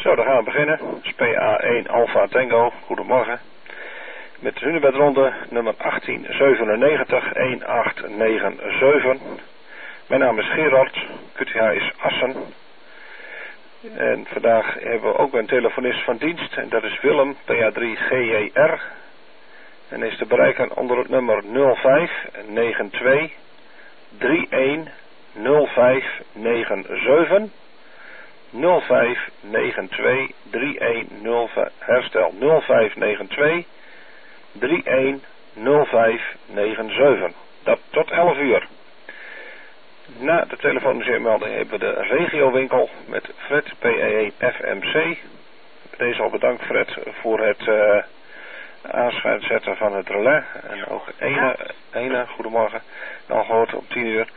Zo, dan gaan we beginnen. PA1 Alpha Tango. Goedemorgen. Met de Hunebedronde nummer 1897-1897. Mijn naam is Gerard. QTH is Assen. En vandaag hebben we ook een telefonist van dienst. En dat is Willem, PA3GJR. En is te bereiken onder het nummer 0592 310597. 0592 3105, herstel 0592 310597. Dat tot 11 uur. Na de telefonische melding hebben we de regiowinkel met Fred PE FMC. Deze al bedankt Fred voor het aanschuitzetten van het relais. En ook Ene, goedemorgen. Al gehoord om 10 uur.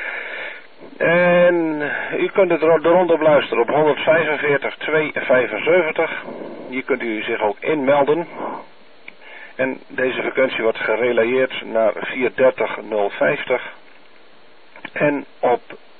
En u kunt het eronder beluisteren op 145 275. Hier kunt u zich ook inmelden. En deze frequentie wordt gerelayeerd naar 430 050. En op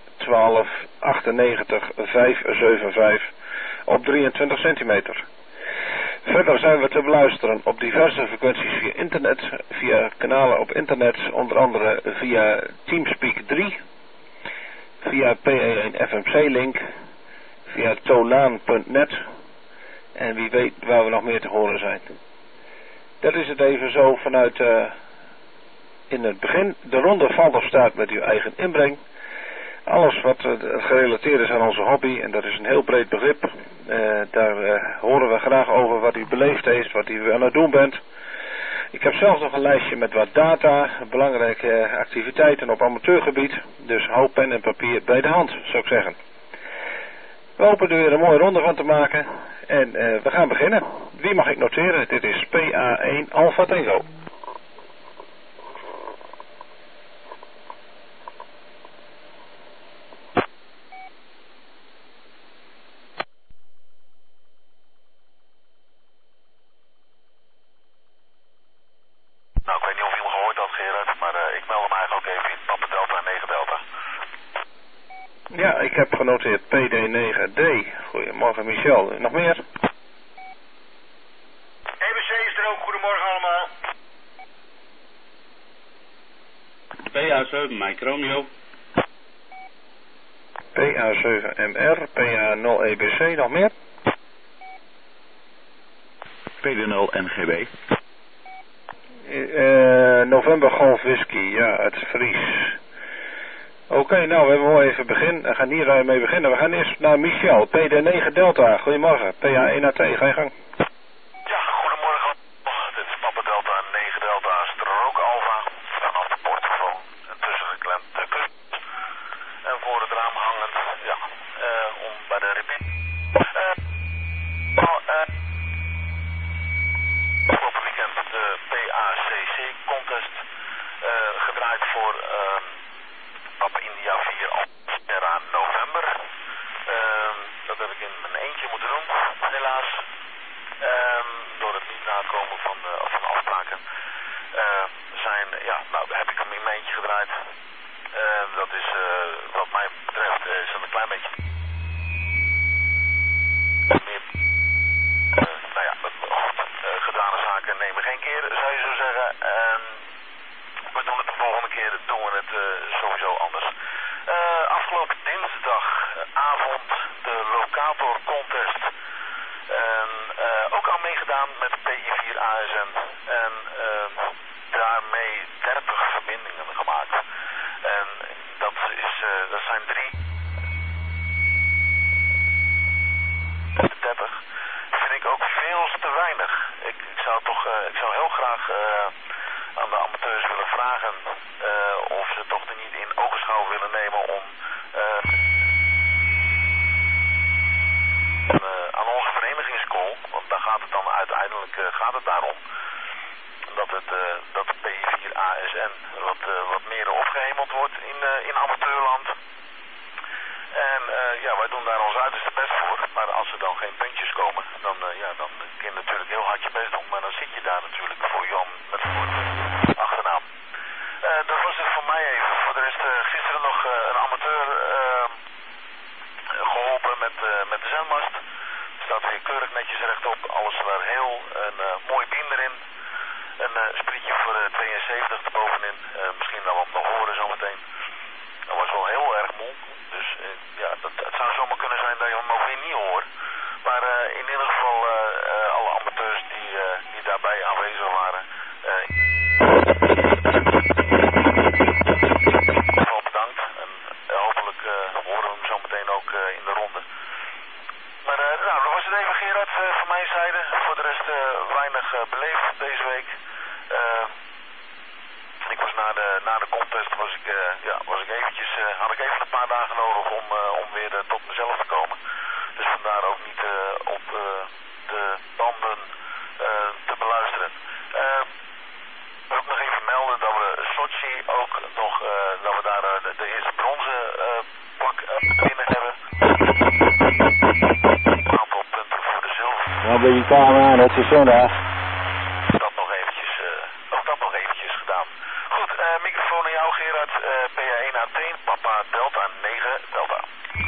1298 575 op 23 centimeter. Verder zijn we te beluisteren op diverse frequenties via internet, via kanalen op internet, onder andere via Teamspeak 3, via PE1 FMC link, via tolaan.net en wie weet waar we nog meer te horen zijn. Dat is het even zo vanuit in het begin. De ronde valt of staat met uw eigen inbreng. Alles wat gerelateerd is aan onze hobby, en dat is een heel breed begrip. Daar horen we graag over wat u beleefd heeft, wat u aan het doen bent. Ik heb zelfs nog een lijstje met wat data, belangrijke activiteiten op amateurgebied. Dus hou pen en papier bij de hand, zou ik zeggen. We hopen er weer een mooie ronde van te maken. En we gaan beginnen. Wie mag ik noteren? Dit is PA1 Alpha Tango. Nou, ik weet niet of je hem gehoord had, Gerard, maar ik meld hem eigenlijk ook even in Papa Delta 9 Delta. Ja, ik heb genoteerd PD9D. Goedemorgen Michel. Nog meer? EBC is er ook. Goedemorgen allemaal. PA7 Mike Romeo. PA7MR, PA0EBC, nog meer? PD0 NGB. November Golf Whisky, ja, het Fries. Oké, nou, we hebben mooi even begin. We gaan hier mee beginnen. We gaan eerst naar Michel, PD9 Delta. Goedemorgen, PA1AT, ga je gang. Ja, goedemorgen. Dit is Papa Delta 9 Delta, Strook Alpha. Vanaf de portofoon tussengeklemd de kust. En voor het raam hangend, ja, om bij de repeat. Afgelopen weekend de PACC contest gedraaid voor Papa India 4 Alpha November. Dat heb ik in mijn eentje moeten doen, helaas. Door het niet nakomen van afspraken. Heb ik hem in mijn eentje gedraaid. Dat is wat mij betreft is een klein beetje meer gedane zaken nemen geen keer, zou je zo zeggen. We doen het de volgende keer, doen we het sowieso anders. Afgelopen dinsdagavond de locator contest. En ook al meegedaan met de PI4 ASN. En daarmee 30 verbindingen gemaakt. En dat zijn 3. 30 vind ik ook veel te weinig. Ik zou heel graag aan de amateurs willen vragen of ze toch er niet in ogenschouw willen nemen om aan onze verenigingscall, want daar gaat het dan uiteindelijk daarom dat de P4 ASN wat meer opgehemeld wordt in amateurland. En wij doen daar ons uiterste best voor. Maar als er dan geen puntjes komen, dan kun je natuurlijk heel hard je best doen. Maar dan zit je daar natuurlijk voor Jan met de achternaam. Dat was het voor mij even. Voor de rest gisteren nog een amateur geholpen met de zendmast. staat weer keurig netjes rechtop. Alles er heel. Een mooi beam erin. Een sprietje voor 72 erbovenin. Misschien dan wat nog horen zometeen. Dat was wel heel erg moe. Dus ja, het zou zomaar kunnen zijn dat je hem ook weer niet hoort. Maar in ieder geval alle amateurs die daarbij aanwezig waren. Bedankt. En hopelijk horen we hem zo meteen ook in de ronde. Maar nou, dat was het even Gerard van mijn zijde. Voor de rest weinig beleefd deze week. Ik was na de contest had ik even een paar dagen nodig om weer tot mezelf te komen. Dus vandaar ook niet op de banden te beluisteren. Wil ik nog even melden dat we Sochi ook nog, dat we daar de eerste bronzen plak binnen hebben. Een aantal punten voor de zilver. Nou ben je klaar aan, het is zondag. Dat nog eventjes gedaan. Goed, microfoon aan jou Gerard, PA1 Athene, Papa Delta 9 Delta.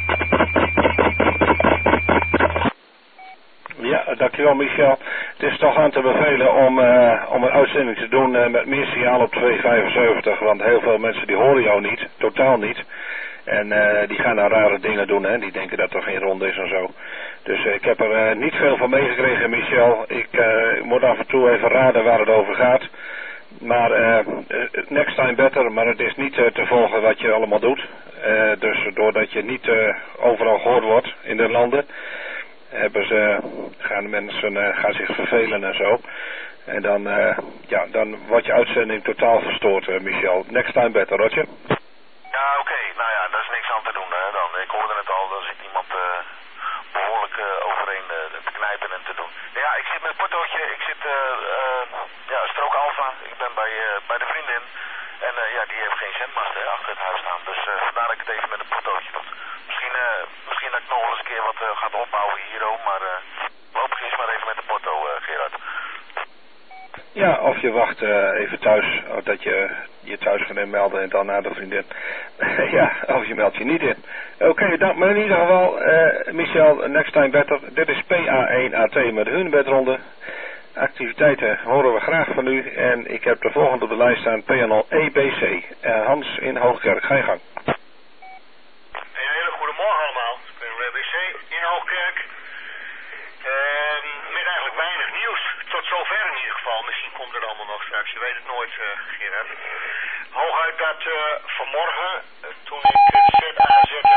Ja, dankjewel Michel. Het is toch aan te bevelen om een uitzending te doen met meer signaal op 275, want heel veel mensen die horen jou niet, totaal niet. En die gaan nou rare dingen doen, hè. Die denken dat er geen ronde is en zo. Dus ik heb er niet veel van meegekregen, Michel. Ik moet af en toe even raden waar het over gaat. Maar next time better, maar het is niet te volgen wat je allemaal doet. Dus doordat je niet overal gehoord wordt in de landen, gaan mensen zich vervelen en zo. En dan wordt je uitzending totaal verstoord, Michel. Next time better, Roger. Ja, oké. Nou ja, daar is niks aan te doen. Hè. Ik hoorde het al, daar zit iemand behoorlijk overheen te knijpen en te doen. Ja, ik zit met het portootje. Ik zit, strook Alpha. Ik ben bij de vriendin. En die heeft geen zendmast achter het huis staan. Dus vandaar dat ik het even met een portootje doe. Misschien dat ik nog wel eens een keer wat gaat opbouwen hier ook. Maar loop eerst maar even met de porto, Gerard. Ja, of je wacht even thuis, dat je je thuis gaat inmelden en dan naar de vriendin. Ja, of je meldt je niet in. Oké, dank. Maar in ieder geval, Michel, next time better. Dit is PA1 AT met de Hunebedronde. Activiteiten horen we graag van u. En ik heb de volgende op de lijst staan, PNL EBC. Hans in Hoogkerk, ga je gang. Een hele goede morgen allemaal. PNL EBC in Hoogkerk. Met eigenlijk weinig nieuws. Tot zover in ieder geval. Misschien komt het allemaal nog straks. Je weet het nooit, Gerard. Hooguit dat vanmorgen, toen ik de set aanzette,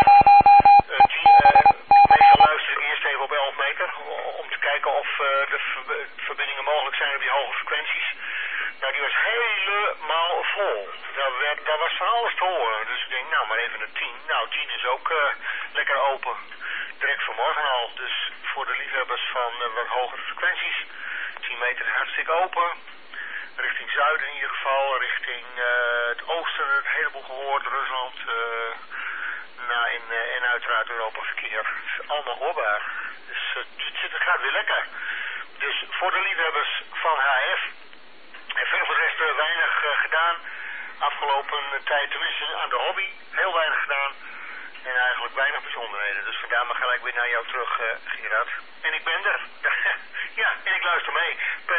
meestal luister ik eerst even op 11 meter. Om te kijken of de verbindingen mogelijk zijn op die hoge frequenties. Nou, die was helemaal vol. Daar was van alles te horen. Dus ik denk, nou, maar even een 10. Nou, 10 is ook lekker open. Direct vanmorgen al. Dus voor de liefhebbers van wat hogere frequenties. 10 meter is hartstikke open. Richting zuiden in ieder geval. Richting het oosten een heleboel gehoord. Rusland. En uiteraard Europa verkeer. Het is allemaal hoorbaar. Dus het gaat weer lekker. Dus voor de liefhebbers van HF. En verder voor de rest weinig gedaan. Afgelopen tijd, tenminste aan de hobby. Heel weinig gedaan. En eigenlijk weinig bijzonderheden. Dus vandaar maar gelijk weer naar jou terug, Gerard. En ik ben er. Ja, en ik luister mee.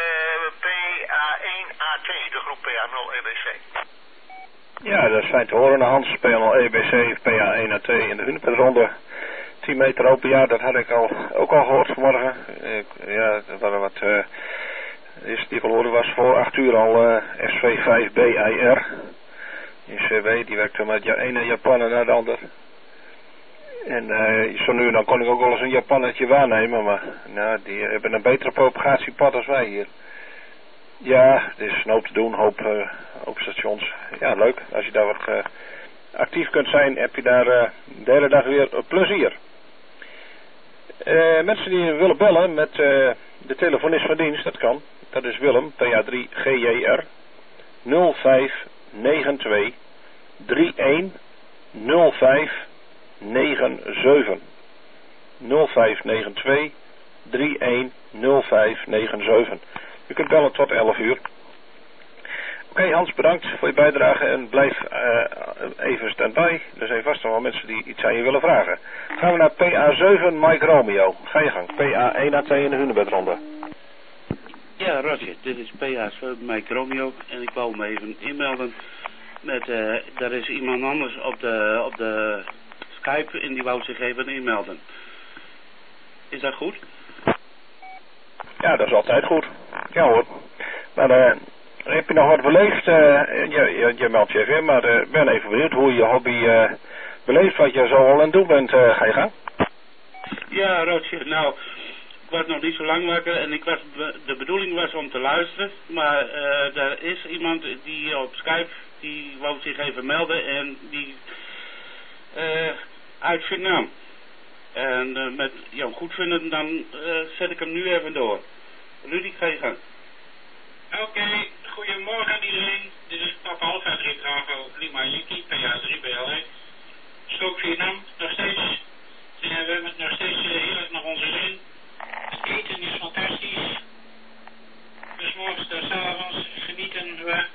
PA1AT, de groep PA0 EBC. Ja, dat is fijn te horen. Hans, PNL EBC, PA1AT in de Hunebedronde. 10 meter open, ja, dat had ik ook al gehoord vanmorgen. Dat waren wat... de eerste die ik al hoorde was voor 8 uur al SV5BIR. In CW, die werkte met ene Japaner naar de ander. En zo nu dan kon ik ook wel eens een Japannetje waarnemen, maar nou, die hebben een betere propagatiepad als wij hier. Ja, er is een hoop te doen, hoop stations. Ja, leuk. Als je daar wat actief kunt zijn, heb je daar de hele dag weer plezier. Mensen die willen bellen met de telefonist van dienst, dat kan. Dat is Willem, PA3GJR 0592 31 0597 0592 31 0597. U kunt bellen tot 11 uur. Oké, Hans, bedankt voor je bijdrage en blijf even stand-by. Er zijn vast nog wel mensen die iets aan je willen vragen. Gaan we naar PA7 Mike Romeo. Ga je gang. PA1A2 in de Hunebedronde. Ja, Roger, dit is PA7 Mike Romeo en ik wou me even inmelden met, daar is iemand anders op de Skype en die wou zich even inmelden. Is dat goed? Ja, dat is altijd goed. Ja hoor. Maar heb je nog wat beleefd? Je meldt je even in, maar ik ben even benieuwd hoe je hobby beleeft, wat je zo al aan het doen bent. Ga je gang? Ja, Roger, nou, ik was nog niet zo lang wakker en de bedoeling was om te luisteren, maar er is iemand die op Skype, die wou zich even melden en die uit Vietnam. En met jouw goedvinden, dan zet ik hem nu even door. Rudy, ga je gang. Oké, goedemorgen iedereen. Dit is Papa Alpha 3 Bravo Lima Yankee, PA3 BLA. Strook Vietnam, nog steeds. We hebben nog steeds heel erg naar onze zin. Het eten is fantastisch. Dus morgens tot 's avonds genieten we.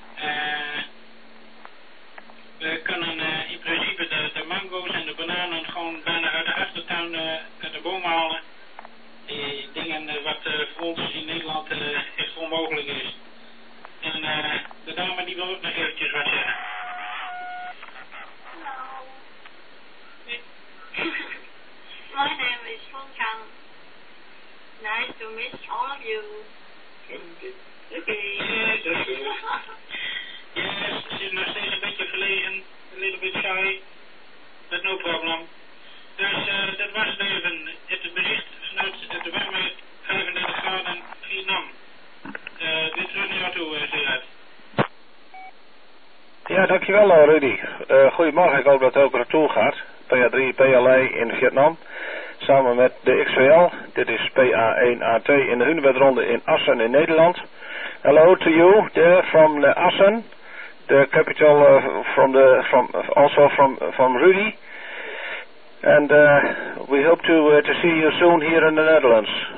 We kunnen in principe de mango's en de bananen gewoon bijna uit de achtertuin uit de boom halen. Die dingen wat voor ons in Nederland echt onmogelijk is. En de dame die wil ook nog eventjes wat zeggen. My name is Fong Kang. Nice to meet all of you. Yes, that's good. Yes, ze is nog steeds een beetje verlegen, a little bit shy, but no problem. Dus dat was het even, het bericht vanuit de warme 35 graden Vietnam. Dit terug naar jou toe, Gerard. Ja, dankjewel Rudy. Goedemorgen, ik hoop dat het ook naartoe gaat. PA3 PLA in Vietnam. Samen met de XVL. Dit is PA1A2 in de Hunebedronde in Assen in Nederland. Hello to you there from Assen. The capital also from Rudy. And we hope to see you soon here in the Netherlands.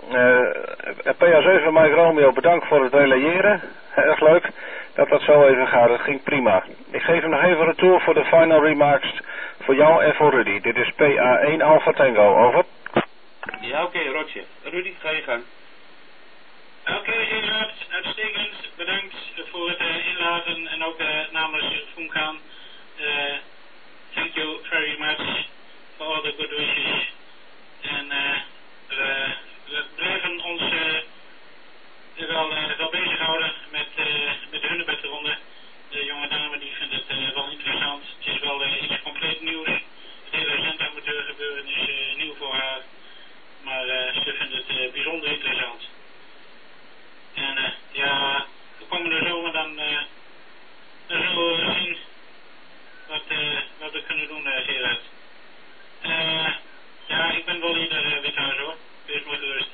PA7 Mike Romeo, bedankt voor het relayeren. Erg leuk dat dat zo even gaat. Het ging prima. Ik geef hem nog even retour voor de final remarks voor jou en voor Rudy. Dit is PA1 Alpha Tango. Over. Ja, oké, Roger. Rudy, ga je gang. Oké, Gerard, uitstekend. Bedankt voor het inlaten en ook namens Funkan. Thank you very much for all the good wishes. En we blijven ons wel bezighouden met de Hunebedronde. De jonge dame die vindt het wel interessant. Het is wel iets compleet nieuws. Het hele zendamateur gebeuren is nieuw voor haar. Maar ze vindt het bijzonder interessant. En ja, de komende zomer dan zullen we zien wat we kunnen doen, Gerard. Ja, ik ben wel ieder withuis hoor. Wees maar gerust.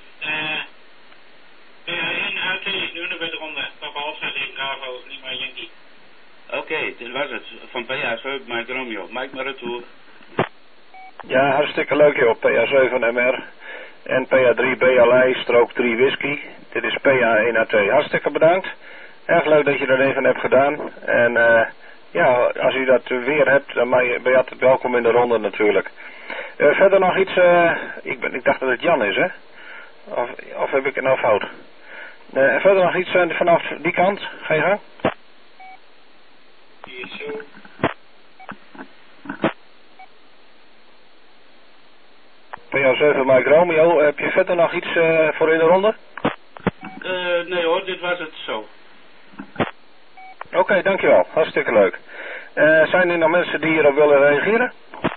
PA1 AT, nu naar de ronde. Papa Alpha 3 Bravo, Lima Yankee. Oké, dit was het. Van PA7 Mike Romeo. Mike maar retour. Ja, hartstikke leuk joh. PA7 MR. En PA3 BLA, strook 3 whisky. Dit is PA1A2. Hartstikke bedankt. Erg leuk dat je dat even hebt gedaan. En ja, als u dat weer hebt, dan ben je altijd welkom in de ronde natuurlijk. Verder nog iets, ik dacht dat het Jan is, hè? Of heb ik het nou fout? Verder nog iets vanaf die kant? Ga je gang? Hier zo. PA7 Mike Romeo, heb je verder nog iets voor in de ronde? Nee hoor, dit was het zo. Oké, dankjewel. Hartstikke leuk. Zijn er nog mensen die hierop willen reageren?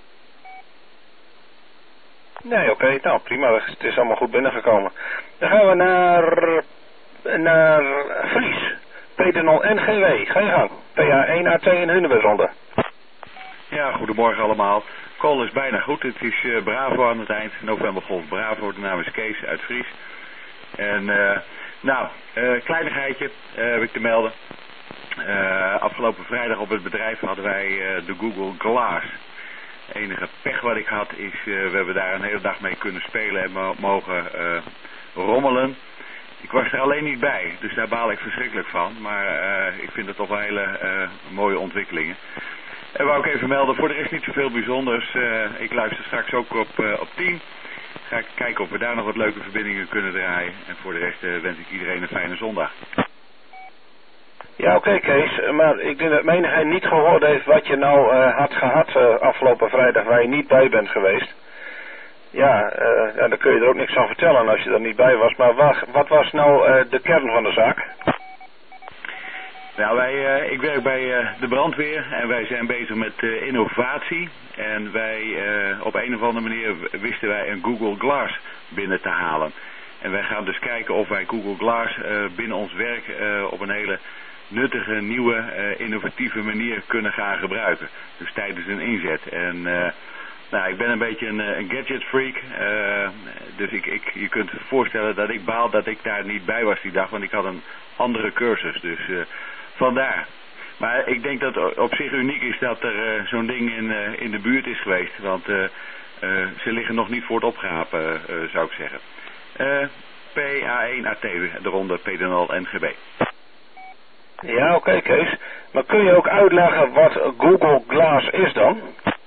Nee, oké. Nou, prima. Het is allemaal goed binnengekomen. Dan gaan we naar Fries. P0 NGW. Ga je gang. PA1A2 in Hunebedronde. Ja, goedemorgen allemaal. Call is bijna goed. Het is Bravo aan het eind. November Golf Bravo. De naam is Kees uit Fries. En kleinigheidje heb ik te melden. Afgelopen vrijdag op het bedrijf hadden wij de Google Glass. Enige pech wat ik had is, we hebben daar een hele dag mee kunnen spelen en mogen rommelen. Ik was er alleen niet bij, dus daar baal ik verschrikkelijk van. Maar ik vind het toch wel hele mooie ontwikkelingen. En wou ik even melden, voor de rest niet zoveel bijzonders. Ik luister straks ook op 10. Ga ik kijken of we daar nog wat leuke verbindingen kunnen draaien. En voor de rest wens ik iedereen een fijne zondag. Ja, oké, Kees, maar ik denk dat menigeen niet gehoord heeft wat je nou had gehad afgelopen vrijdag waar je niet bij bent geweest. Ja, dan kun je er ook niks van vertellen als je er niet bij was. Maar wat was nou de kern van de zaak? Nou, ik werk bij de brandweer en wij zijn bezig met innovatie. En wij, op een of andere manier wisten wij een Google Glass binnen te halen. En wij gaan dus kijken of wij Google Glass binnen ons werk op een hele nuttige, nieuwe, innovatieve manier kunnen gaan gebruiken. Dus tijdens een inzet. En nou, ik ben een beetje een gadget freak. Dus je kunt je voorstellen dat ik baal dat ik daar niet bij was die dag. Want ik had een andere cursus. Dus vandaar. Maar ik denk dat het op zich uniek is dat er zo'n ding in de buurt is geweest. Want ze liggen nog niet voor het opgapen, zou ik zeggen. PA1AT, de ronde P0NGB. Ja, oké, Kees. Maar kun je ook uitleggen wat Google Glass is dan?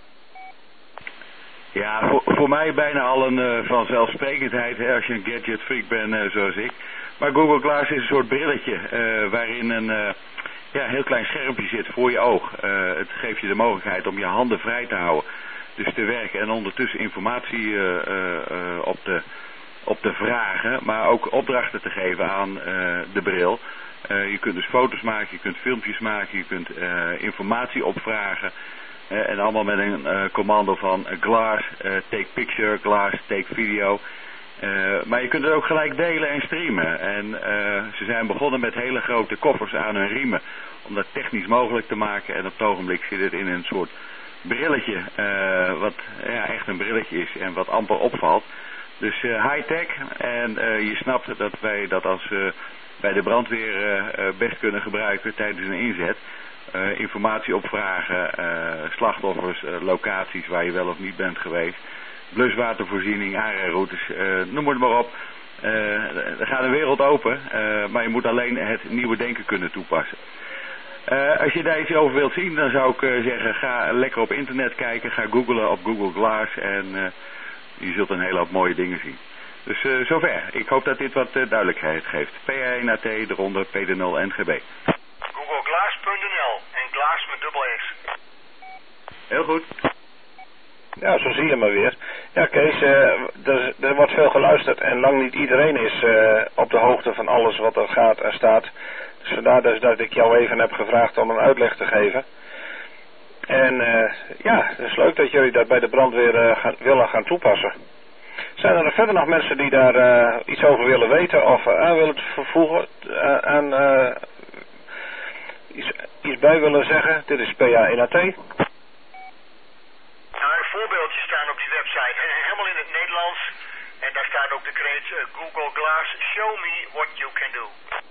Ja, voor mij bijna al een vanzelfsprekendheid, hè, als je een gadget freak bent zoals ik. Maar Google Glass is een soort brilletje waarin een heel klein schermpje zit voor je oog. Het geeft je de mogelijkheid om je handen vrij te houden. Dus te werken en ondertussen informatie op te vragen, maar ook opdrachten te geven aan de bril. Je kunt dus foto's maken, je kunt filmpjes maken, je kunt informatie opvragen. En allemaal met een commando van Glass, take picture, Glass, take video. Maar je kunt het ook gelijk delen en streamen. En ze zijn begonnen met hele grote koffers aan hun riemen. Om dat technisch mogelijk te maken. En op het ogenblik zit het in een soort brilletje. Wat echt een brilletje is en wat amper opvalt. Dus high-tech. En je snapt dat wij dat als bij de brandweer best kunnen gebruiken tijdens een inzet. Informatie opvragen, slachtoffers, locaties waar je wel of niet bent geweest. Bluswatervoorziening, aanrijroutes, noem het maar op. Er gaat een wereld open, maar je moet alleen het nieuwe denken kunnen toepassen. Als je daar iets over wilt zien, dan zou ik zeggen, ga lekker op internet kijken. Ga googlen op Google Glass en je zult een hele hoop mooie dingen zien. Dus zover. Ik hoop dat dit wat duidelijkheid geeft. PA1AT, de ronde P0NGB. Googleglass.nl en Glass met dubbel S. Heel goed. Ja, zo zie je maar weer. Ja, Kees, er wordt veel geluisterd en lang niet iedereen is op de hoogte van alles wat er gaat en staat. Dus vandaar dus dat ik jou even heb gevraagd om een uitleg te geven. En het is leuk dat jullie dat bij de brandweer willen gaan toepassen. Zijn er verder nog mensen die daar iets over willen weten of aan willen vervoegen, iets bij willen zeggen? Dit is PA1AT. Voorbeeldjes staan op die website, helemaal in het Nederlands. En daar staat ook de kreet Google Glass, show me what you can do.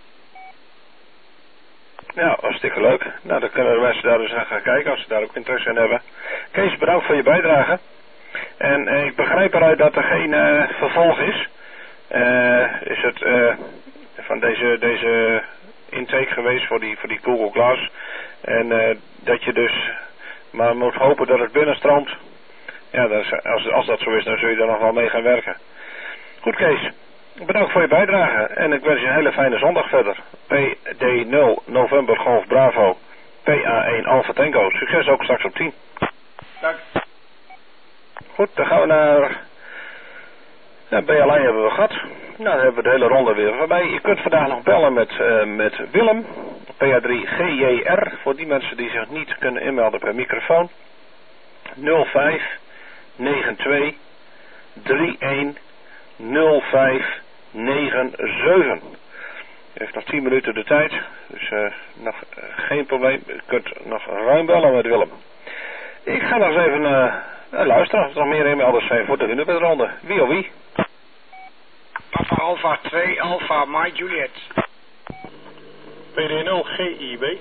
Ja, hartstikke leuk. Nou, dan kunnen de mensen daar dus aan gaan kijken als ze daar ook interesse in hebben. Kees, bedankt voor je bijdrage. En ik begrijp eruit dat er geen vervolg is. Is het van deze intake geweest voor die Google Glass. En dat je dus maar moet hopen dat het binnenstroomt. Ja, als dat zo is, dan zul je er nog wel mee gaan werken. Goed, Kees. Bedankt voor je bijdrage. En ik wens je een hele fijne zondag verder. PD0 November Golf Bravo. PA1 Alpha Tango. Succes ook straks op 10. Dank. Goed, dan gaan we naar... BLI hebben we gehad. Nou, dan hebben we de hele ronde weer voorbij. Je kunt vandaag nog bellen met Willem. PA3GJR. Voor die mensen die zich niet kunnen inmelden per microfoon. 05 92 31 05 97. U heeft nog 10 minuten de tijd. Dus nog geen probleem. U kunt nog ruim bellen met Willem. Ik ga nog eens even luisteren. Als er nog meer inmelders zijn voor de Hunebedronde. Wie of wie? Papa Alpha 2 Alpha My Juliet. PD0 GIB.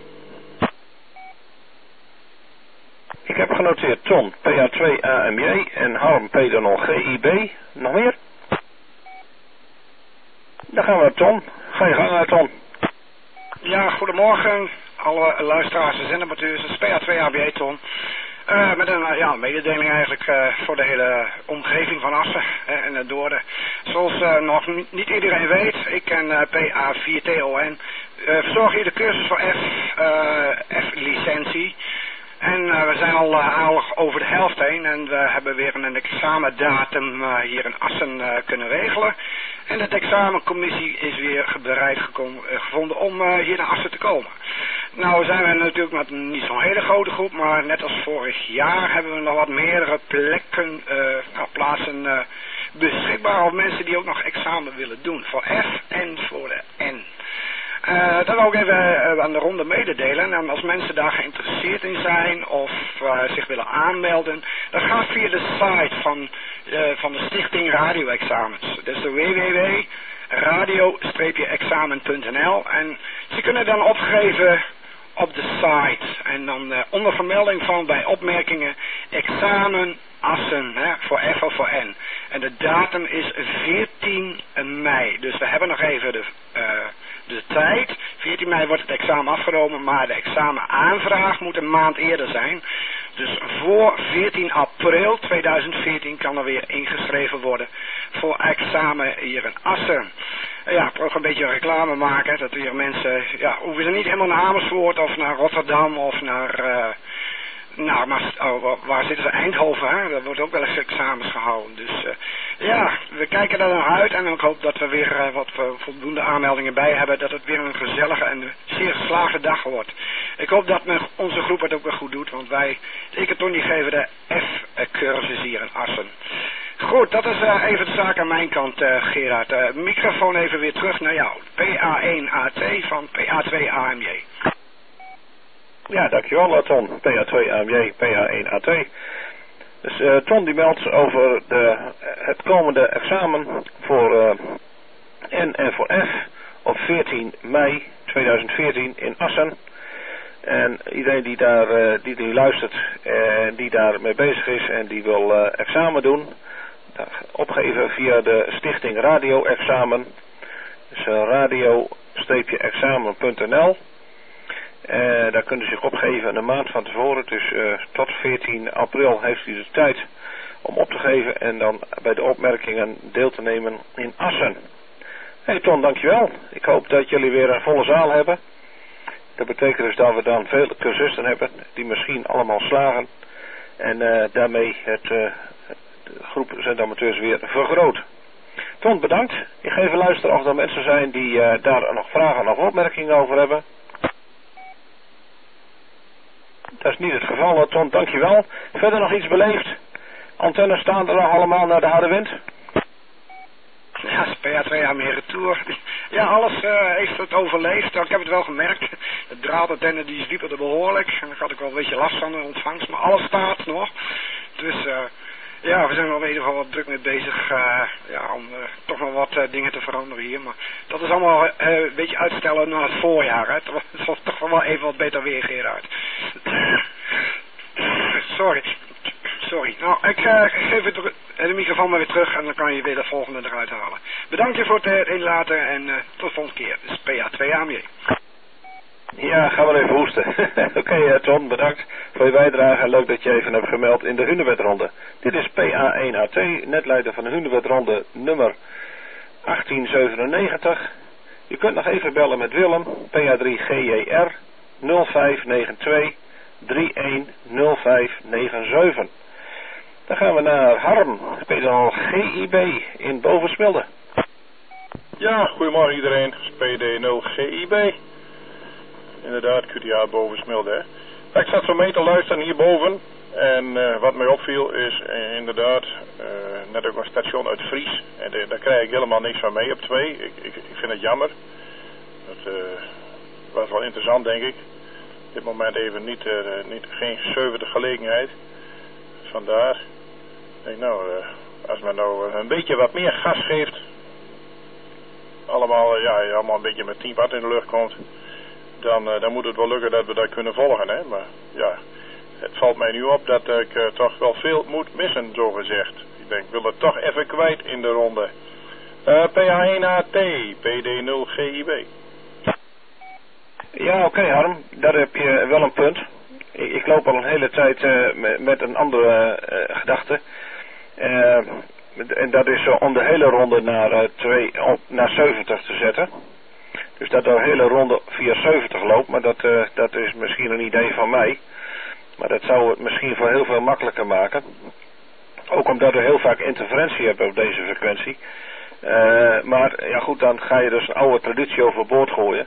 Ik heb genoteerd Ton, PA2 AMJ en Harm P0 GIB. Nog meer? Dan gaan we naar Ton. Ga je gang, Ton. Ja, goedemorgen. Alle luisteraars en zendamateurs. Het is PA2ABE, Ton. Met een mededeling eigenlijk voor de hele omgeving van Assen en het Doorden. Zoals nog niet iedereen weet, ik en PA4TON verzorgen hier de cursus voor F-licentie. En we zijn al aardig over de helft heen en we hebben weer een examendatum hier in Assen kunnen regelen. En de examencommissie is weer bereid gevonden om hier naar Assen te komen. Nou zijn we natuurlijk met niet zo'n hele grote groep, maar net als vorig jaar hebben we nog wat meerdere plekken, plaatsen beschikbaar voor mensen die ook nog examen willen doen. Voor F en voor de N. Dat wil ik even aan de ronde mededelen. En als mensen daar geïnteresseerd in zijn of zich willen aanmelden, dat gaat via de site van de Stichting Radio-examens. Dat is de www.radio-examen.nl en ze kunnen dan opgeven op de site. En dan onder vermelding van bij opmerkingen examen Assen, voor F of voor N. En de datum is 14 mei. Dus we hebben nog even de tijd. 14 mei wordt het examen afgenomen, maar de examenaanvraag moet een maand eerder zijn. Dus voor 14 april 2014 kan er weer ingeschreven worden voor examen hier in Assen. Ja, ik wil ook een beetje reclame maken, dat weer mensen, hoeven ze niet helemaal naar Amersfoort of naar Rotterdam of naar... waar zitten ze? Eindhoven, hè? Daar wordt ook wel eens examens gehouden. Dus we kijken daar naar uit en ik hoop dat we weer wat voldoende aanmeldingen bij hebben. Dat het weer een gezellige en zeer geslaagde dag wordt. Ik hoop dat onze groep het ook weer goed doet, want ik en Tony geven de F-cursus hier in Assen. Goed, dat is even de zaak aan mijn kant, Gerard. Microfoon even weer terug naar jou. PA1AT van PA2AMJ. Ja, dankjewel Ton. PA2AMJ, PA1AT. Dus Ton die meldt over het komende examen voor N en voor F op 14 mei 2014 in Assen. En iedereen die luistert en die daarmee bezig is en die wil examen doen, opgeven via de Stichting Radio-examen. Dus radio-examen.nl. Daar kunt u zich opgeven een maand van tevoren. Dus tot 14 april heeft u de tijd om op te geven en dan bij de opmerkingen deel te nemen in Assen. Hey Ton, dankjewel. Ik hoop dat jullie weer een volle zaal hebben. Dat betekent dus dat we dan veel cursisten hebben die misschien allemaal slagen. En daarmee de groep zendamateurs weer vergroot. Ton, bedankt. Ik ga even luisteren of er mensen zijn die daar nog vragen of opmerkingen over hebben. Dat is niet het geval, Ton, dankjewel. Verder nog iets beleefd? Antennes staan er nog allemaal naar de harde wind? Ja, PA2 meer retour. Ja, alles heeft het overleefd. Ik heb het wel gemerkt. De draadantenne die zwieperde behoorlijk. En daar had ik wel een beetje last van de ontvangst. Maar alles staat nog. Dus we zijn wel weer wat druk mee bezig. Om toch nog wat dingen te veranderen hier. Maar dat is allemaal een beetje uitstellen naar het voorjaar. Hè. Het was toch wel even wat beter weer, Gerard. Sorry. Nou, ik geef de microfoon maar weer terug en dan kan je weer de volgende eruit halen. Bedankt je voor het inlaten en tot de volgende keer. Dus PA2AMJ. Ja, gaan we even hoesten. Oké, Ton, bedankt voor je bijdrage en leuk dat je even hebt gemeld in de Hunebedronde. Dit is PA1AT, netleider van de Hunebedronde nummer 1897. Je kunt nog even bellen met Willem, PA3GJR 0592 310597. Dan gaan we naar Harm, pedal GIB in Bovensmilde. Ja, goedemorgen iedereen, PD0GIB. Inderdaad, QTA Bovensmilde, hè. Ik zat zo mee te luisteren hierboven. En wat mij opviel is inderdaad net ook een station uit Fries. En daar krijg ik helemaal niks van mee op 2. Ik vind het jammer. Dat was wel interessant, denk ik. Op dit moment even geen 70 gelegenheid. Vandaar. Ik denk als men nou een beetje wat meer gas geeft. Allemaal een beetje met 10 watt in de lucht komt. Dan moet het wel lukken dat we dat kunnen volgen, hè. Maar ja, het valt mij nu op dat ik toch wel veel moet missen, zo gezegd. Ik denk, ik wil het toch even kwijt in de ronde. PA1AT, PD0GIB. Ja, oké, Harm. Daar heb je wel een punt. Ik loop al een hele tijd met een andere gedachte. En dat is om de hele ronde naar 70 te zetten. Dus dat de hele ronde via 70 loopt. Maar dat is misschien een idee van mij. Maar dat zou het misschien voor heel veel makkelijker maken. Ook omdat we heel vaak interferentie hebben op deze frequentie. Maar ja goed, dan ga je dus een oude traditie overboord gooien.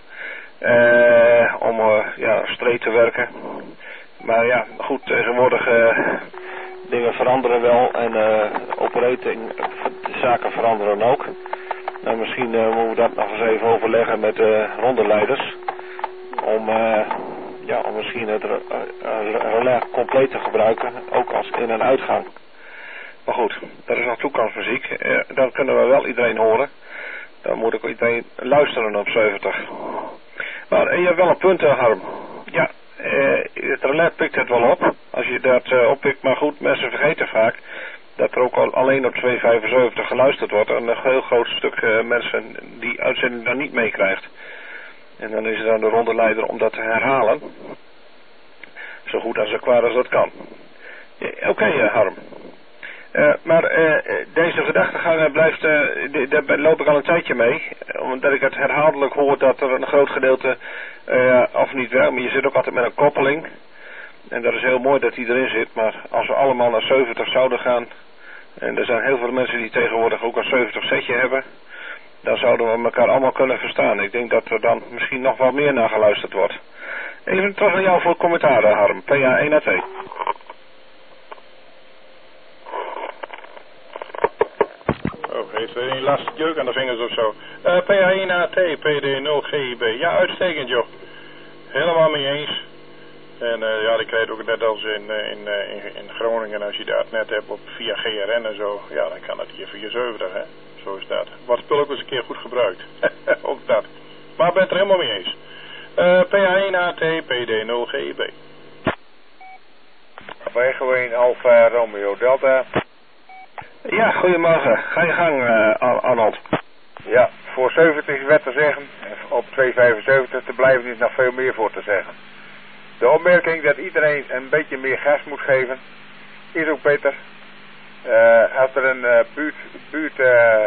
Om streed te werken. Maar ja, goed, tegenwoordig dingen veranderen wel. En operating zaken veranderen ook. Nou, misschien moeten we dat nog eens even overleggen met de rondeleiders. Om misschien het relais compleet te gebruiken. Ook als in- en uitgang. Maar goed, dat is nog toekomstmuziek. Dan kunnen we wel iedereen horen. Dan moet ook iedereen luisteren op 70. Maar je hebt wel een punt, Harm. Ja, het relais pikt het wel op. Als je dat oppikt. Maar goed, mensen vergeten vaak dat er ook alleen op 275 geluisterd wordt. En een heel groot stuk mensen die uitzending dan niet meekrijgt. En dan is het aan de rondeleider om dat te herhalen. Zo goed en zo kwaad als dat kan. Oké, Harm. Maar deze gedachtegang blijft, daar loop ik al een tijdje mee. Omdat ik het herhaaldelijk hoor dat er een groot gedeelte, of niet wel, maar je zit ook altijd met een koppeling. En dat is heel mooi dat die erin zit. Maar als we allemaal naar 70 zouden gaan, en er zijn heel veel mensen die tegenwoordig ook een 70 setje hebben, dan zouden we elkaar allemaal kunnen verstaan. Ik denk dat er dan misschien nog wel meer naar geluisterd wordt. Even terug naar jou voor commentaar, Harm. PA1AT. Oh, heeft er een lastig jeuk aan de vingers of zo. PA1AT, PD0GIB. Ja, uitstekend joh. Helemaal mee eens. En ja, die krijg je ook net als in Groningen. Als je dat net hebt via GRN en zo. Ja, dan kan het hier via 70, hè. Zo is dat. Wat spul ook eens een keer goed gebruikt. Ook dat. Maar ik ben het er helemaal mee eens. PA1AT, PD0GIB. Gewoon Alfa Romeo Delta. Ja, goedemorgen. Ga je gang, Arnold. Ja, voor 70 is wet te zeggen. Op 275 te blijven is nog veel meer voor te zeggen. De opmerking dat iedereen een beetje meer gas moet geven, is ook beter. Als er een buurt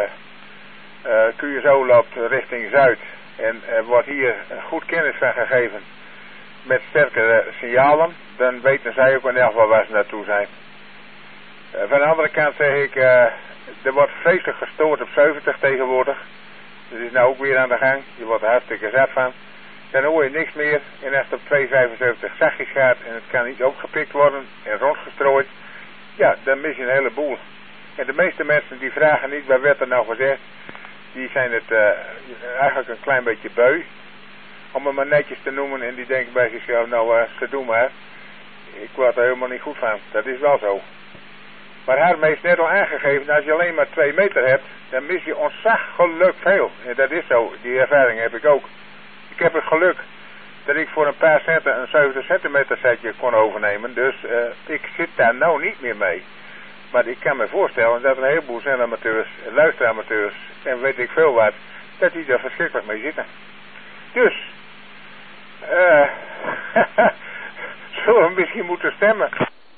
QSO loopt richting Zuid en er wordt hier goed kennis van gegeven met sterke signalen, dan weten zij ook in elk geval waar ze naartoe zijn. Van de andere kant zeg ik, er wordt vreselijk gestoord op 70 tegenwoordig. Dat is nou ook weer aan de gang. Je wordt er hartstikke zat van. Dan hoor je niks meer. En als het op 275 zachtjes gaat en het kan niet opgepikt worden en rondgestrooid, ja, dan mis je een heleboel. En de meeste mensen die vragen niet, wat werd er nou gezegd? Die zijn het eigenlijk een klein beetje beu. Om het maar netjes te noemen en die denken bij zichzelf, nou, ze doen maar. Ik word er helemaal niet goed van. Dat is wel zo. Maar Harm heeft net al aangegeven, als je alleen maar 2 meter hebt, dan mis je ontzaglijk veel. En dat is zo, die ervaring heb ik ook. Ik heb het geluk dat ik voor een paar centen een 70 centimeter setje kon overnemen. Dus ik zit daar nou niet meer mee. Maar ik kan me voorstellen dat een heleboel zendamateurs, luisteramateurs en weet ik veel wat, dat die daar verschrikkelijk mee zitten. Dus, zullen we misschien moeten stemmen?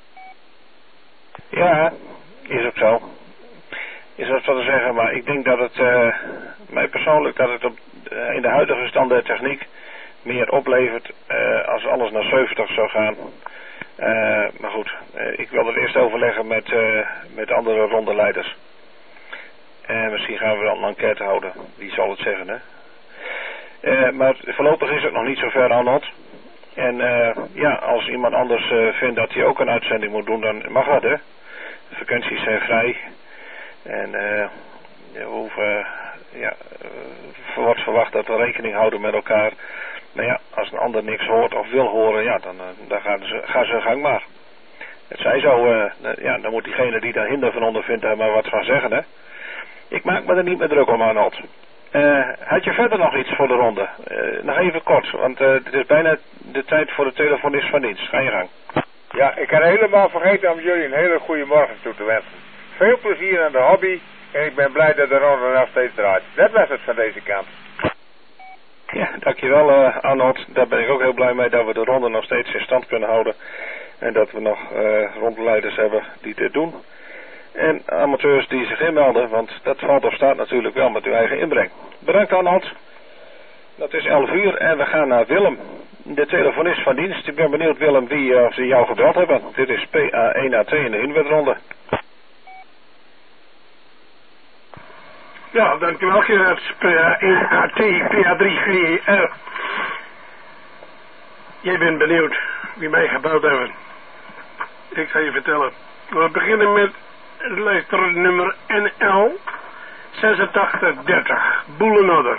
Ja, is ook zo. Is dat wat te zeggen, maar ik denk dat het, mij persoonlijk, dat het in de huidige stand der techniek meer oplevert als alles naar 70 zou gaan. Maar goed, ik wil het eerst overleggen met andere rondeleiders. En misschien gaan we dan een enquête houden. Wie zal het zeggen, hè? Maar voorlopig is het nog niet zo ver, Arnold. En ja, als iemand anders vindt dat hij ook een uitzending moet doen, dan mag dat, hè? De frequenties zijn vrij. En we hoeven, wordt verwacht dat we rekening houden met elkaar. Maar ja, als een ander niks hoort of wil horen, ja, dan gaan ze hun gang maar. Het zij zo, ja, dan moet diegene die daar hinder van ondervindt daar maar wat van zeggen, hè. Ik maak me er niet meer druk om, Arnold. Had je verder nog iets voor de ronde? Nog even kort, want het is bijna de tijd voor de telefonist van dienst. Ga je gang. Ja, ik had helemaal vergeten om jullie een hele goede morgen toe te wensen. Veel plezier aan de hobby En ik ben blij dat de ronde nog steeds draait. Dat was het van deze kant. Ja, dankjewel Arnold. Daar ben ik ook heel blij mee dat we de ronde nog steeds in stand kunnen houden. En dat we nog rondleiders hebben die dit doen. En amateurs die zich inmelden, want dat valt of staat natuurlijk wel met uw eigen inbreng. Bedankt Arnold. Dat is 11 uur en we gaan naar Willem. De telefonist van dienst. Ik ben benieuwd Willem wie ze jou gebeld hebben. Dit is PA1A2 in de Hunebedronde. Ja, dankjewel Gerard. PA1AT, PA3GR. Jij bent benieuwd wie mij gebeld hebben. Ik ga je vertellen. We beginnen met luisternummer NL 8630, Boelenodder.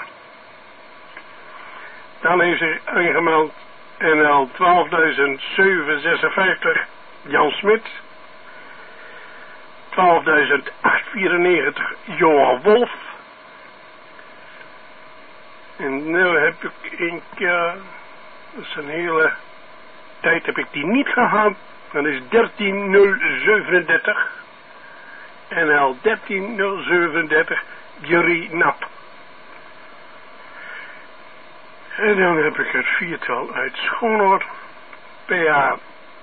Dan heeft zich aangemeld NL 12756, Jan Smit. 12.894, Johan Wolf. En nu heb ik een keer, dat is een hele tijd heb ik die niet gehad. Dat is 13037. NL 13037, Jerry Nap. En dan heb ik het viertal uit Schoonoord. PA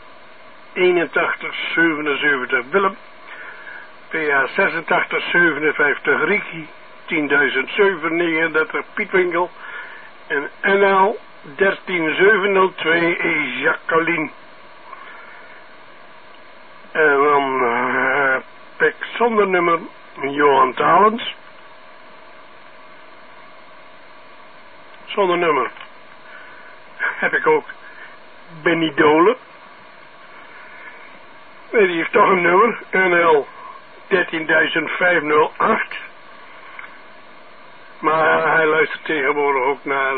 8177 Willem. PA 8657 Ricky. 10.739 Pietwinkel. En NL 13702 Jacqueline. En dan heb ik zonder nummer Johan Talens. Zonder nummer heb ik ook Benny Dolen. Die heeft toch een nummer, NL 13508. Maar hij luistert tegenwoordig ook naar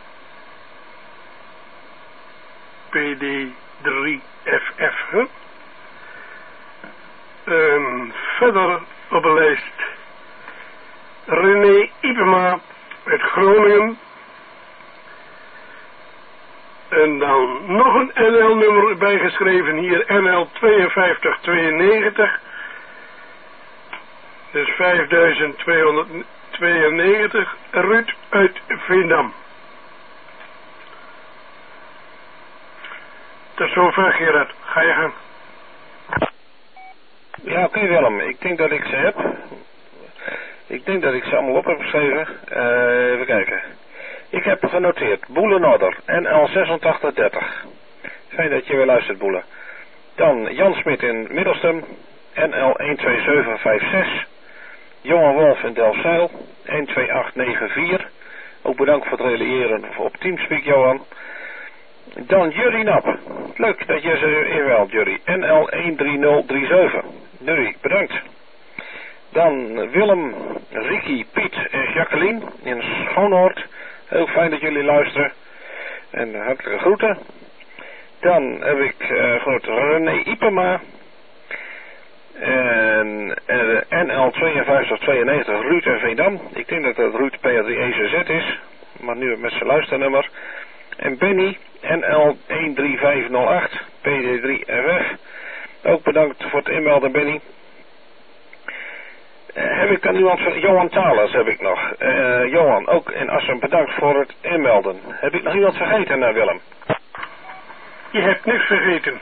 PD3FF. Hè? Verder op de lijst René Ipema uit Groningen. En dan nog een NL-nummer bijgeschreven hier, NL 5292. Dus 5292, Ruud uit Veendam. Tot zover Gerard, ga je gang. Ja, oké Willem, ik denk dat ik ze heb. Ik denk dat ik ze allemaal op heb geschreven. Even kijken. Ik heb genoteerd, Boelenodder, NL 8630. Fijn dat je weer luistert, Boele. Dan Jan Smit in Middelstum, NL 12756. Johan Wolf in Delfzijl, 12894. Ook bedankt voor het reageren op Teamspeak, Johan. Dan Jurry Nap. Leuk dat je ze inwelt, Jurry. NL 13037. Jurry, bedankt. Dan Willem, Ricky, Piet en Jacqueline in Schoonoord. Heel fijn dat jullie luisteren. En hartelijke groeten. Dan heb ik René Ipema. En NL 5292 Ruud en Veendam. Ik denk dat het Ruud PA3EZZ is. Maar nu met zijn luisternummer. En Benny, NL 13508 PD3FF. Ook bedankt voor het inmelden, Benny. Heb ik aan iemand van Johan Talers heb ik nog. Johan, ook in Assen bedankt voor het inmelden. Heb ik nog iemand vergeten, Willem? Je hebt niks vergeten.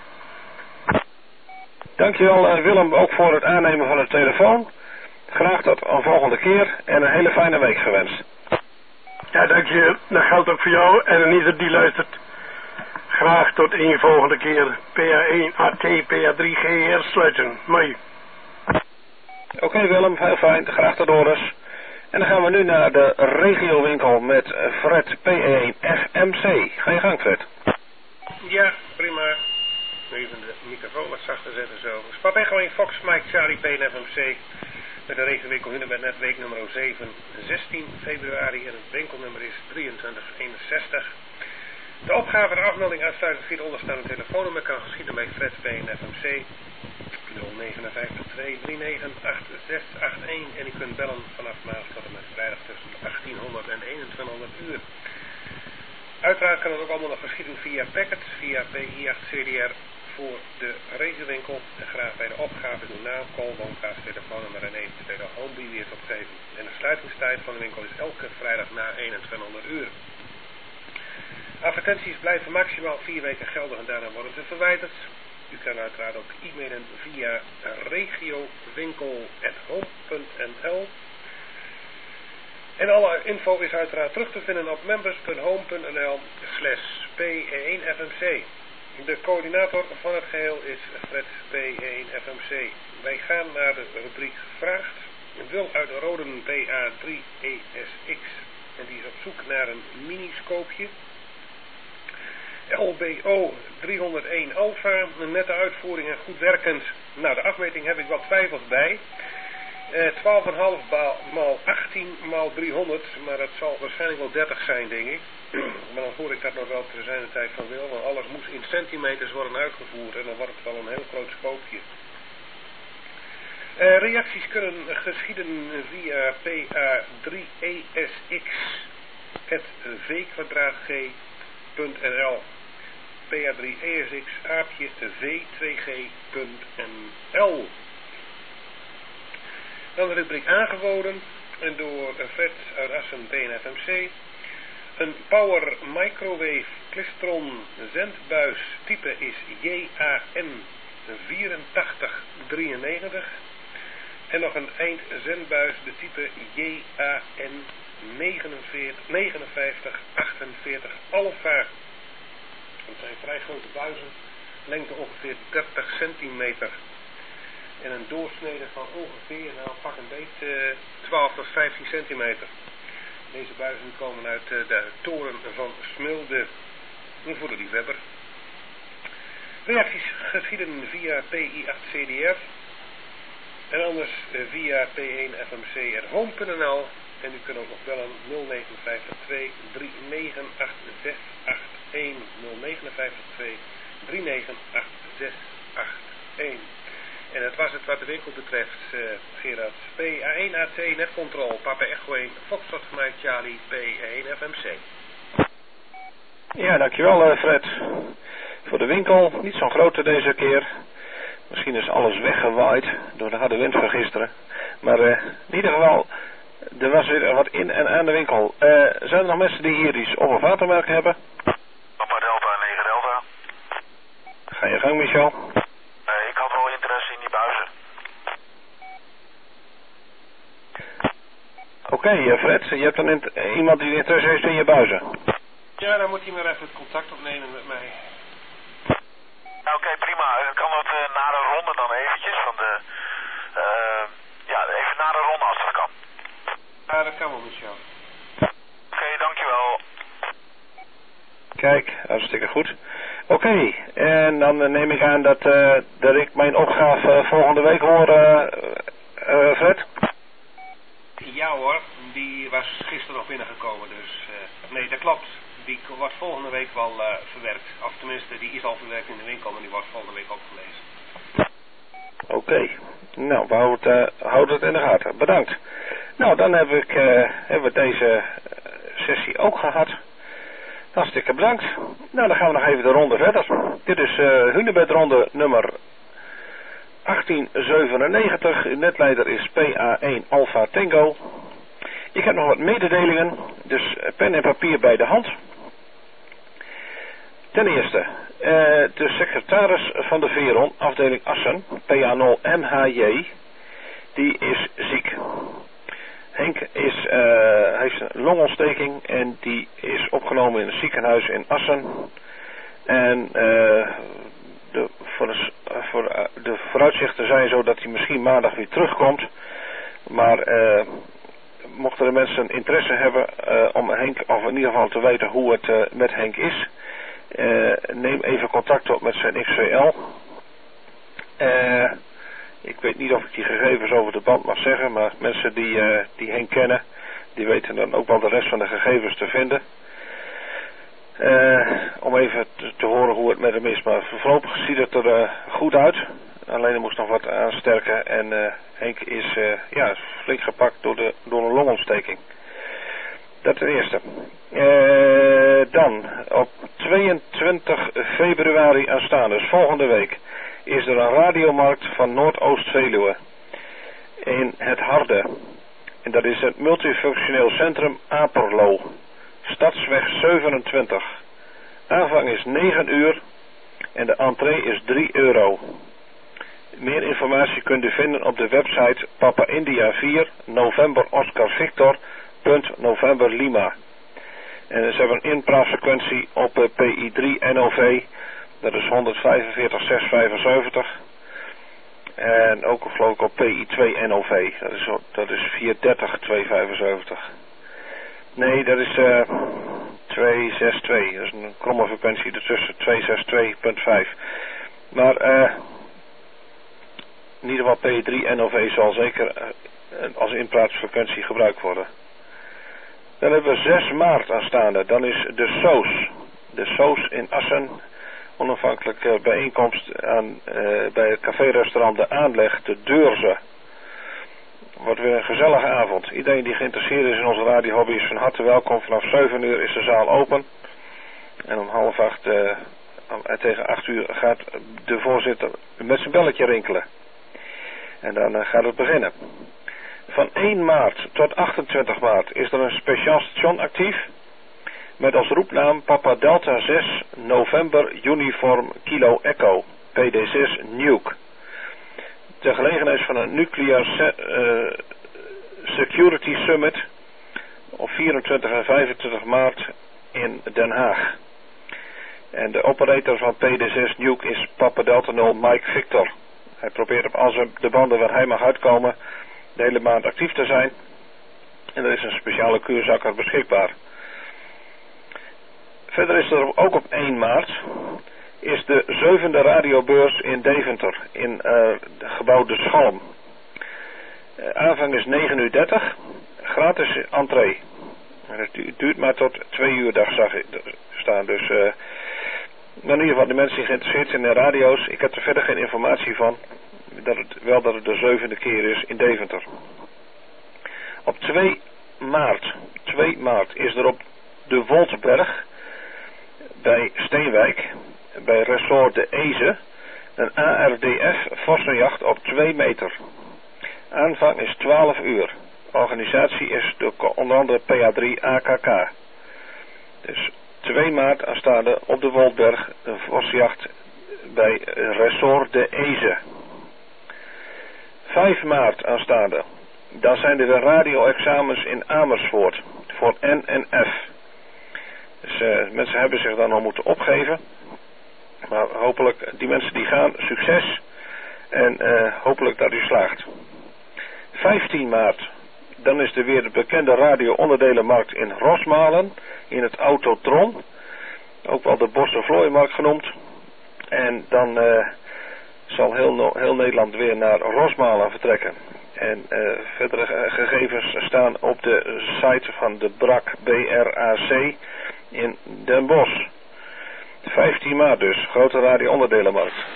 Dankjewel Willem, ook voor het aannemen van de telefoon. Graag tot een volgende keer en een hele fijne week gewenst. Ja, dank je. Dat geldt ook voor jou en een ieder die luistert. Graag tot een volgende keer. PA1AT, PA3GR sluiten. Mooi. Oké Willem, heel fijn. Graag tot Doris. En dan gaan we nu naar de regiowinkel met Fred P1FMC. Ga je gang, Fred. Ja, prima. Even de microfoon wat zachter zetten zo. Spat Echo in Fox, Mike Charlie P1FMC. Met de regiowinkel Hunebed net week nummer 7, 16 februari. En het winkelnummer is 2361. De opgave en afmelding uitsluitend via de onderstaande telefoonnummer kan geschieden bij Fred P1FMC. 059 239 8681 en u kunt bellen vanaf maandag tot en met vrijdag tussen 1800 en 2100 uur. Uiteraard kan het ook allemaal nog geschieden via packet, via PI8CDR voor de regenwinkel. En graag bij de opgave uw naam, call, woonplaats, telefoonnummer en eventuele homebeheers opgeven. En de sluitingstijd van de winkel is elke vrijdag na 2100 uur. Advertenties blijven maximaal 4 weken geldig en daarna worden ze verwijderd. U kan uiteraard ook e-mailen via regiowinkel@home.nl. En alle info is uiteraard terug te vinden op members.home.nl/P1FMC. De coördinator van het geheel is Fred P1FMC. Wij gaan naar de rubriek Vraagt. Wil uit Roden PA3ESX. En die is op zoek naar een miniscoopje. LBO 301 Alpha, een nette uitvoering en goed werkend. Nou, de afmeting heb ik wat twijfels bij. 12,5 maal 18 maal 300, maar dat zal waarschijnlijk wel 30 zijn, denk ik. Maar dan hoor ik dat nog wel te zijn de tijd van wil, want alles moet in centimeters worden uitgevoerd en dan wordt het wel een heel groot spookje. Reacties kunnen geschieden via PA3ESX@v2g.nl. PA3ESX@v2g.nl. Dan de rubriek aangeboden en door Fred uit Assen PNFMC. Een Power Microwave Klistron zendbuis type is JAN 8493. En nog een eindzendbuis de type JAN 5948 Alpha. Dat zijn vrij grote buizen, lengte ongeveer 30 centimeter. En een doorsnede van ongeveer, nou pak een beet, 12 tot 15 centimeter. Deze buizen komen uit de toren van Smilde. Voor de liefhebber. Reacties geschieden via PI8CDR. En anders via P1FMC@home.nl. En u kunt ook nog bellen 0952 3986681. 0952 3986681. En dat was het wat de winkel betreft, Gerard. PA1AT Netcontrol, Papa Echo 1, Foxtrot Mike Charlie, P1FMC. Ja, dankjewel Fred. Voor de winkel, niet zo'n grote deze keer. Misschien is alles weggewaaid door de harde wind van gisteren. Maar in ieder geval, er was weer wat in en aan de winkel. Zijn er nog mensen die hier iets op- of watermerk hebben? Papa Delta, 9 Delta. Ga je gang, Michel. Ik had wel interesse in die buizen. Oké, Fred, je hebt iemand die interesse heeft in je buizen. Ja, dan moet hij maar even contact opnemen met mij. Oké, prima. Kan dat na de ronde dan eventjes? Van de, ja, even na de ronde als dat kan. Ja, dat kan wel, Michel. Oké, dankjewel. Kijk, hartstikke goed. Oké, en dan neem ik aan dat ik mijn opgave volgende week hoor, Fred? Ja hoor, die was gisteren nog binnengekomen, dus nee, dat klopt. Die wordt volgende week wel verwerkt. Of tenminste, die is al verwerkt in de winkel, maar die wordt volgende week opgelezen. Oké, nou, we houden het in de gaten. Bedankt. Nou, dan hebben we deze sessie ook gehad. Hartstikke bedankt. Nou, dan gaan we nog even de ronde verder. Dit is Hunebedronde nummer 1897. De netleider is PA1 Alpha Tango. Ik heb nog wat mededelingen, dus pen en papier bij de hand. Ten eerste, de secretaris van de Veron, afdeling Assen, PA0 MHJ, die is ziek. Henk heeft een longontsteking en die is opgenomen in het ziekenhuis in Assen. En voor de vooruitzichten zijn zo dat hij misschien maandag weer terugkomt. Maar mochten de mensen interesse hebben om Henk, of in ieder geval te weten hoe het met Henk is, neem even contact op met zijn XVL. Ik weet niet of ik die gegevens over de band mag zeggen, maar mensen die Henk kennen, die weten dan ook wel de rest van de gegevens te vinden. Om even te horen hoe het met hem is, maar voorlopig ziet het er goed uit. Alleen er moest nog wat aansterken en Henk is flink gepakt door een longontsteking. Dat ten eerste. Dan op 22 20 februari aanstaande, dus volgende week, is er een radiomarkt van Noordoost-Veluwe in het Harde. En dat is het multifunctioneel centrum Aperlo, Stadsweg 27. Aanvang is 9 uur en de entree is €3. Meer informatie kunt u vinden op de website Papa India 4 November Oscar Victor .November Lima. En ze hebben een inpraatfrequentie op PI3 NOV, dat is 145.675. En ook geloof ik op PI2 NOV, dat is 430.275. Nee, dat is 262, dat is een kromme frequentie ertussen, 262.5. Maar in ieder geval PI3 NOV zal zeker als inpraatfrequentie gebruikt worden. Dan hebben we 6 maart aanstaande. Dan is de SOS. De SOS in Assen. Onafhankelijke bijeenkomst bij het café-restaurant De Aanleg, de Deurze. Wordt weer een gezellige avond. Iedereen die geïnteresseerd is in onze radiohobby is van harte welkom. Vanaf 7 uur is de zaal open. En om 7:30 tegen 8 uur gaat de voorzitter met zijn belletje rinkelen. En dan gaat het beginnen. Van 1 maart tot 28 maart is er een speciaal station actief. Met als roepnaam Papa Delta 6 November Uniform Kilo Echo PD6 Nuke. Ter gelegenheid van een Nuclear Security Summit op 24 en 25 maart in Den Haag. En de operator van PD6 Nuke is Papa Delta 0 Mike Victor. Hij probeert op al de banden waar hij mag uitkomen de hele maand actief te zijn. En er is een speciale kuurzakker beschikbaar. Verder is er ook op 1 maart is de 7e radiobeurs in Deventer in het gebouw De Schalm. Aanvang is 9:30, gratis entree. En het duurt maar tot 2 uur dag zag ik staan. Dus in ieder geval de mensen die geïnteresseerd zijn in radio's, ik heb er verder geen informatie van. Dat het de 7e keer is in Deventer. Op 2 maart is er op de Woltberg bij Steenwijk, bij Resort de Eze, een ARDF vossenjacht op 2 meter. Aanvang is 12 uur. Organisatie is onder andere PA3 AKK. Dus 2 maart aanstaande op de Woltberg een vossenjacht bij Resort de Eze. 5 maart aanstaande. Dan zijn er weer radio-examens in Amersfoort voor N en F. Dus mensen hebben zich dan al moeten opgeven. Maar hopelijk, die mensen die gaan, succes. En hopelijk dat u slaagt. 15 maart. Dan is er weer de bekende radio-onderdelenmarkt in Rosmalen. In het Autotron. Ook wel de Bosse-Vlooimarkt genoemd. En dan zal heel Nederland weer naar Rosmalen vertrekken. En verdere gegevens staan op de site van de BRAC in Den Bosch. 15 maart dus, grote radio-onderdelenmarkt.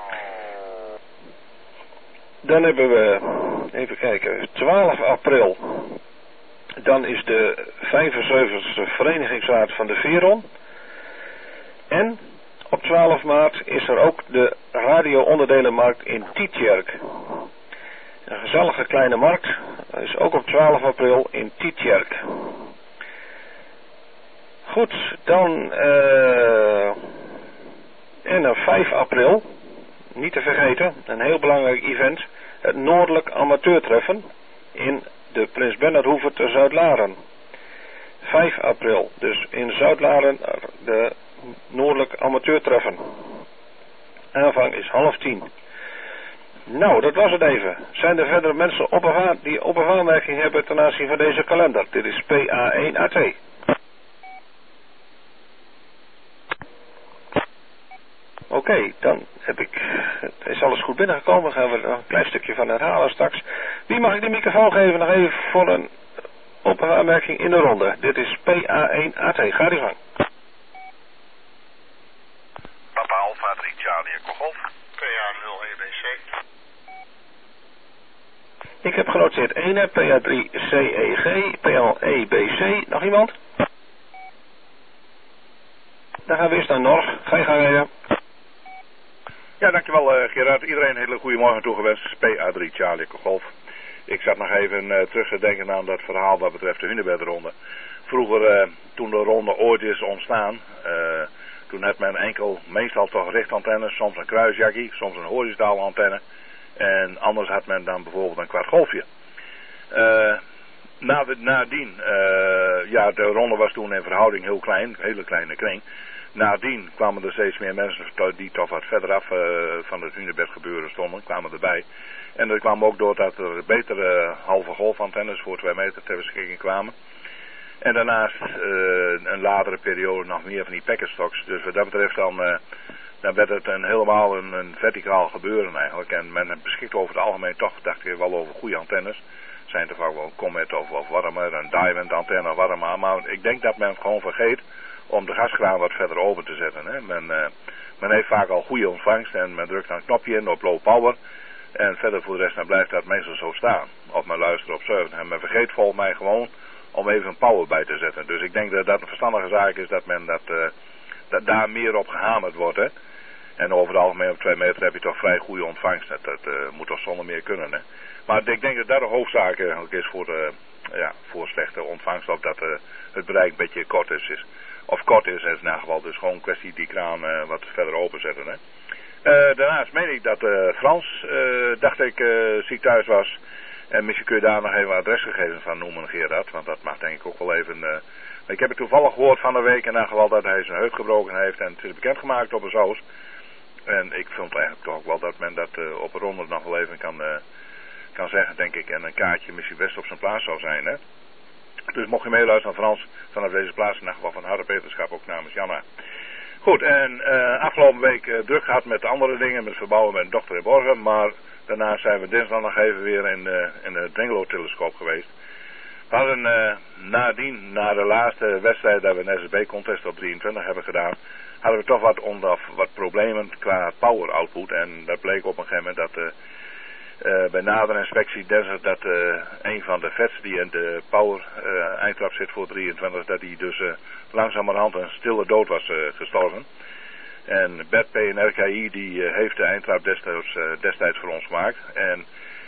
Dan hebben we, even kijken, 12 april. Dan is de 75e verenigingsraad van de Veron. En op 12 maart is er ook de radio-onderdelenmarkt in Tietjerk. Een gezellige kleine markt. Dat is ook op 12 april in Tietjerk. Goed, dan en op 5 april, niet te vergeten, een heel belangrijk event, het Noordelijk Amateurtreffen in de Prins Bernhardhoeve te Zuidlaren. 5 april, dus in Zuidlaren de Noordelijk Amateurtreffen. Aanvang is 9:30. Nou, dat was het even. Zijn er verder mensen die op- of aanmerking hebben ten aanzien van deze kalender? Dit is PA1AT. Oké, dan is alles goed binnengekomen. Gaan we er een klein stukje van herhalen straks. Wie mag ik de microfoon geven nog even voor een op- of aanmerking in de ronde? Dit is PA1AT. Ga die gang. Papa Alpha 3 Charlie Echo Golf. PA0 EBC. Ik heb genoteerd 1, PA3 CEG, PL EBC. Nog iemand? Dan gaan we eerst naar Norg. Ga je gang, ja. Ja, dankjewel Gerard. Iedereen een hele goede morgen toegewenst. PA3 Charlie Golf. Ik zat nog even terug te denken aan dat verhaal wat betreft de Hunebedronde. Vroeger, toen de ronde ooit is ontstaan, toen had men enkel, meestal toch richtantennes, soms een kruisjackie, soms een horizontale antenne. En anders had men dan bijvoorbeeld een kwart golfje. Nadien, ja, de ronde was toen in verhouding heel klein, een hele kleine kring. Nadien kwamen er steeds meer mensen die toch wat verderaf van het Hunebed gebeuren stonden, kwamen erbij. En dat kwam ook doordat er betere halve golfantennes voor 2 meter ter beschikking kwamen. En daarnaast een latere periode nog meer van die packetstocks. Dus wat dat betreft dan werd het helemaal een verticaal gebeuren eigenlijk. En men beschikt over het algemeen toch, dacht ik, wel over goede antennes. Zijn er vaak wel Comet of warmer, een Diamond antenne of warmer. Maar ik denk dat men gewoon vergeet om de gaskraan wat verder open te zetten. Hè. Men heeft vaak al goede ontvangst en men drukt dan een knopje in op low power. En verder voor de rest dan blijft dat meestal zo staan. Of men luistert op 7. En men vergeet volgens mij gewoon om even een power bij te zetten. Dus ik denk dat dat een verstandige zaak is dat men dat daar meer op gehamerd wordt. Hè. En over het algemeen op 2 meter heb je toch vrij goede ontvangst. Dat moet toch zonder meer kunnen. Hè. Maar ik denk dat dat de hoofdzaak eigenlijk is voor slechte ontvangst. Of dat het bereik een beetje kort is. Of kort is in ieder geval. Dus gewoon een kwestie die kraan wat verder openzetten. Hè. Daarnaast meen ik dat Frans, dacht ik, ziek thuis was. En misschien kun je daar nog even wat adresgegevens van noemen, Gerard. Want dat mag denk ik ook wel even... ik heb het toevallig gehoord van de week in ieder geval dat hij zijn heup gebroken heeft. En het is bekendgemaakt op een zoos. En ik vind eigenlijk toch ook wel dat men dat op een ronde nog wel even kan zeggen, denk ik. En een kaartje misschien best op zijn plaats zou zijn, hè. Dus mocht je meeluisteren aan Frans vanaf deze plaats, in ieder geval van harte beterschap ook namens Janna. Goed, en afgelopen week druk gehad met andere dingen, met verbouwen met dochter in Borgen. Maar daarna zijn we dinsdag nog even weer in de Drengelo-telescoop geweest. We hadden nadien, na de laatste wedstrijd dat we een SSB-contest op 23 hebben gedaan, hadden we toch wat problemen qua power output. En dat bleek op een gegeven moment dat bij nadere inspectie dat een van de vets die in de power eindtrap zit voor 23, dat die dus langzamerhand een stille dood was gestorven. En Bert PNRKI die heeft de eindtrap destijds voor ons gemaakt. En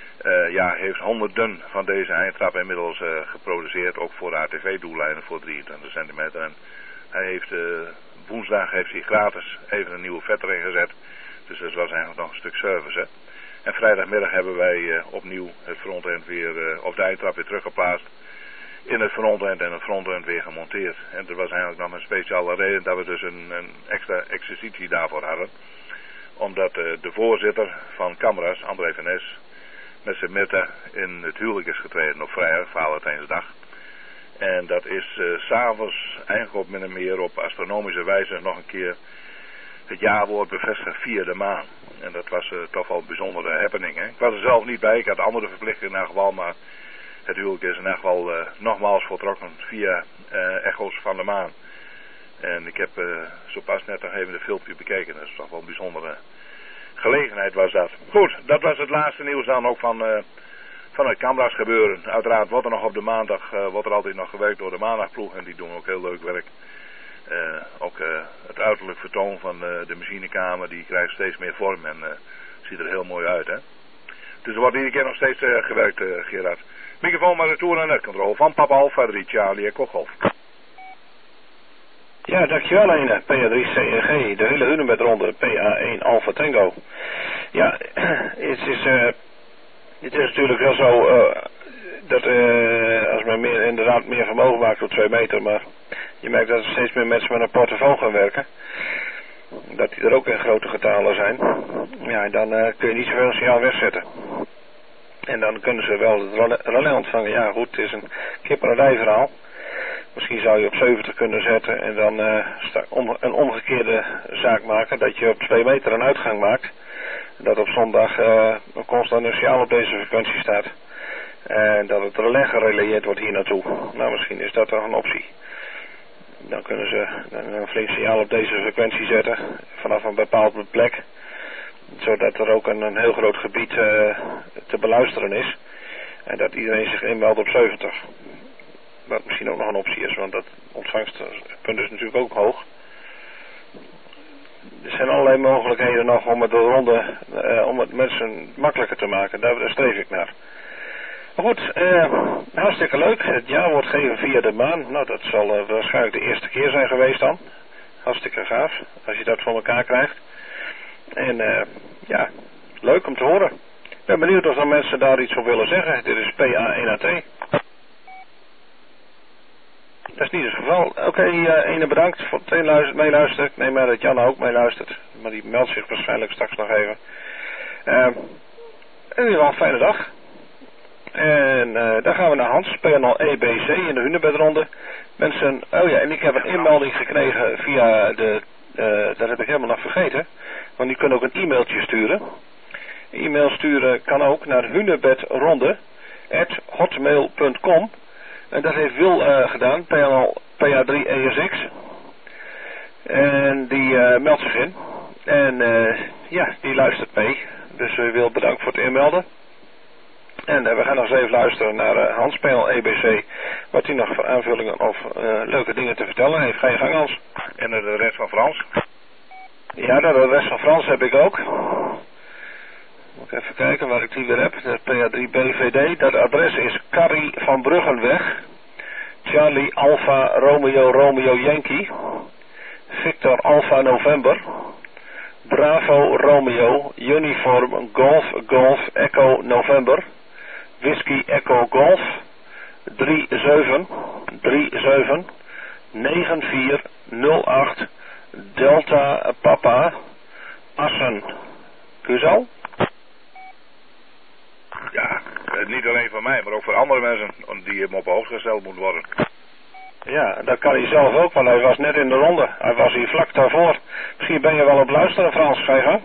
heeft honderden van deze eindtrap inmiddels geproduceerd, ook voor ATV-doeleinden voor 23 centimeter. En hij heeft woensdag heeft hij gratis even een nieuwe vet erin gezet. Dus dat was eigenlijk nog een stuk service. Hè. En vrijdagmiddag hebben wij opnieuw het frontend weer, of de eindtrap weer teruggeplaatst in het frontend en het frontend weer gemonteerd. En er was eigenlijk nog een speciale reden dat we dus een extra exercitie daarvoor hadden. Omdat de voorzitter van Camera's, André van Nes, met zijn Mette in het huwelijk is getreden op vrijdag, Valentijnsdag. En dat is 's avonds eigenlijk op min en meer op astronomische wijze nog een keer het jaarwoord bevestigd via de maan. En dat was toch wel een bijzondere happening. Hè? Ik was er zelf niet bij, ik had andere verplichtingen in ieder geval, maar het huwelijk is in ieder geval nogmaals voltrokken via echo's van de maan. En ik heb zo pas net nog even de filmpje bekeken, dat is toch wel een bijzondere gelegenheid was dat. Goed, dat was het laatste nieuws dan ook van het Camera's gebeuren. Uiteraard wordt er nog op de maandag, wordt er altijd nog gewerkt door de maandagploeg en die doen ook heel leuk werk. Ook het uiterlijk vertoon van de machinekamer, die krijgt steeds meer vorm en ziet er heel mooi uit, hè. Dus er wordt iedere keer nog steeds gewerkt, Gerard. Microfoon maar retour en netcontrole van Papa Alpha 3 Charlie Echo Golf. Ja, dankjewel Ene, PA3 CNG, de hele Hunebedronde, PA1 Alpha Tango. Ja, het is natuurlijk wel zo dat als men inderdaad meer vermogen maakt op 2 meter, maar je merkt dat er steeds meer mensen met een portofoon gaan werken. Dat die er ook in grote getalen zijn. Ja, en dan kun je niet zoveel signaal wegzetten. En dan kunnen ze wel het relais ontvangen. Ja goed, het is een kipperijverhaal. Misschien zou je op 70 kunnen zetten en dan een omgekeerde zaak maken. Dat je op 2 meter een uitgang maakt. Dat op zondag een constant signaal op deze frequentie staat. En dat het relais gerelayeerd wordt hier naartoe. Nou, misschien is dat toch een optie. Dan kunnen ze een flink signaal op deze frequentie zetten. Vanaf een bepaalde plek. Zodat er ook een heel groot gebied te beluisteren is. En dat iedereen zich inmeldt op 70. Wat misschien ook nog een optie is. Want dat ontvangstpunt is natuurlijk ook hoog. er zijn allerlei mogelijkheden nog om het ronde, om het mensen makkelijker te maken. Daar streef ik naar. Maar goed, hartstikke leuk. Het jaarwoord geven via de maan. Nou, dat zal waarschijnlijk de eerste keer zijn geweest dan. Hartstikke gaaf, als je dat voor elkaar krijgt. En ja, leuk om te horen. Ik ben benieuwd of er mensen daar iets op willen zeggen. Dit is PA1AT. Dat is niet het geval. Oké, ene bedankt voor het meeluisteren. Ik neem aan dat Jan ook meeluistert. Maar die meldt zich waarschijnlijk straks nog even. In ieder geval een fijne dag. En dan gaan we naar Hans, PNL EBC in de Hunebedronde. Mensen, oh ja, en ik heb een inmelding gekregen via de, dat heb ik helemaal nog vergeten. Want die kunnen ook een e-mailtje sturen. E-mail sturen kan ook naar hunebedronde@hotmail.com. En dat heeft Wil gedaan, PA3ESX. En die meldt zich in. En ja, die luistert mee. Dus Wil, bedankt voor het inmelden. En we gaan nog eens even luisteren naar Hans, PNL EBC. Wat hij nog voor aanvullingen of leuke dingen te vertellen heeft. Ga je gang, Hans. En de rest van Frans? Ja, de rest van Frans heb ik ook. Moet ik even kijken waar ik die weer heb. De PA3BVD. Dat adres is Carrie van Bruggenweg. Charlie Alpha Romeo Romeo Yankee. Victor Alpha November. Bravo Romeo. Uniform Golf Golf Echo November. Whisky Echo Golf. 37 9408 Delta Papa Assen. Kuzal? Ja, niet alleen voor mij, maar ook voor andere mensen die hem op hoogte gesteld moeten worden. Ja, dat kan hij zelf ook, want hij was net in de ronde. Hij was hier vlak daarvoor. Misschien ben je wel op luisteren, Frans. Ga je gang?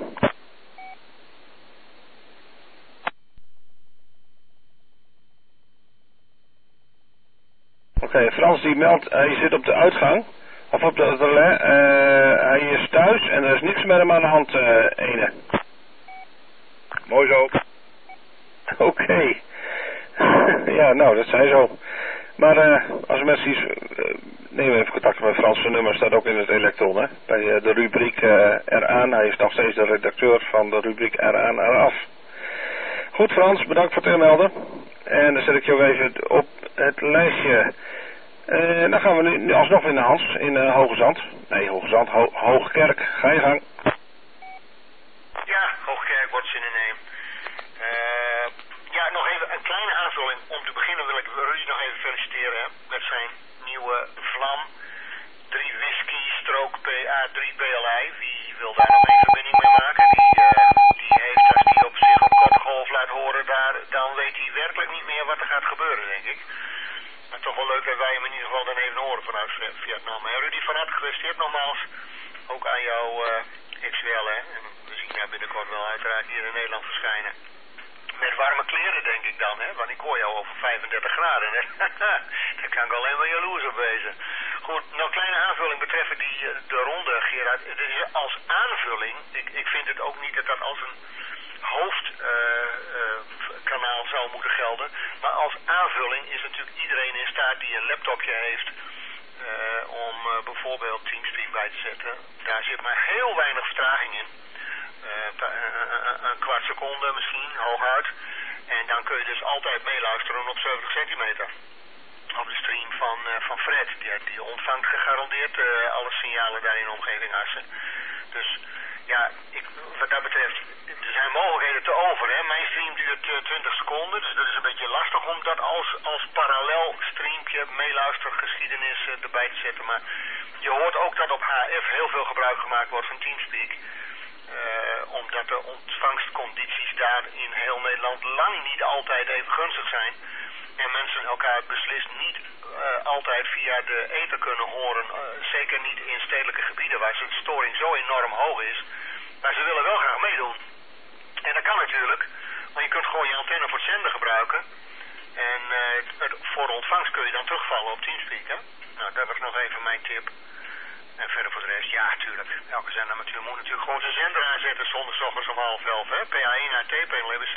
Oké, Frans die meldt, hij zit op de uitgang. Of op de relais. Hij is thuis en er is niks met hem aan de hand, ene. Mooi zo. Oké. Ja, nou, dat zei zo. Maar als mensen iets... neem even contact met Frans. Zijn nummer staat ook in het elektron, hè. Bij de rubriek eraan. Hij is nog steeds de redacteur van de rubriek eraan eraf. Goed, Frans. Bedankt voor het inmelden. En dan zet ik je ook even op het lijstje. Dan gaan we nu alsnog weer naar Hans in Hoge Zand. Nee, Hoge Zand. Hoogkerk. Ga je gang. Ja, Hoogkerk wordt zin in neem. Ja, nog even een kleine aanvulling. Om te beginnen wil ik Rudy nog even feliciteren met zijn nieuwe vlam. 3 whisky stroke PA3 BLI. Wie wil daar nog een verbinding mee maken? Die heeft, als die op zich op korte golf laat horen daar, dan weet hij werkelijk niet meer wat er gaat gebeuren, denk ik. Maar toch wel leuk dat wij hem in ieder geval dan even horen vanuit Vietnam. Rudy, van harte gefeliciteerd nogmaals. Ook aan jou XWL, hè. En we zien jou binnenkort wel uiteraard hier in Nederland verschijnen. Met warme kleren denk ik dan, hè? Want ik hoor jou over 35 graden, hè? Daar kan ik alleen maar jaloers op wezen. Goed, nog een kleine aanvulling betreffend de ronde, Gerard. Het is als aanvulling, ik vind het ook niet dat dat als een hoofdkanaal zou moeten gelden. Maar als aanvulling is natuurlijk iedereen in staat die een laptopje heeft om bijvoorbeeld Teamspeak bij te zetten. Daar zit maar heel weinig vertraging in. Een kwart seconde misschien, hooguit. En dan kun je dus altijd meeluisteren op 70 centimeter. Op de stream van Fred. Die ontvangt gegarandeerd alle signalen daar in de omgeving Assen. Dus ja, wat dat betreft, er zijn mogelijkheden te over. Hè? Mijn stream duurt 20 seconden, dus dat is een beetje lastig om dat als parallel streampje meeluistergeschiedenis erbij te zetten. Maar je hoort ook dat op HF heel veel gebruik gemaakt wordt van Teamspeak. Omdat de ontvangstcondities daar in heel Nederland lang niet altijd even gunstig zijn. En mensen elkaar beslist niet altijd via de ether kunnen horen. Zeker niet in stedelijke gebieden waar de storing zo enorm hoog is. Maar ze willen wel graag meedoen. En dat kan natuurlijk. Maar je kunt gewoon je antenne voor het zenden gebruiken. En voor de ontvangst kun je dan terugvallen op Teamspeak. Hè? Nou, dat was nog even mijn tip. En verder voor de rest, ja, tuurlijk. Elke zender moet natuurlijk gewoon zijn zender aanzetten zonder 's ochtends om 11:30, hè. PA1AT, PNL EBC.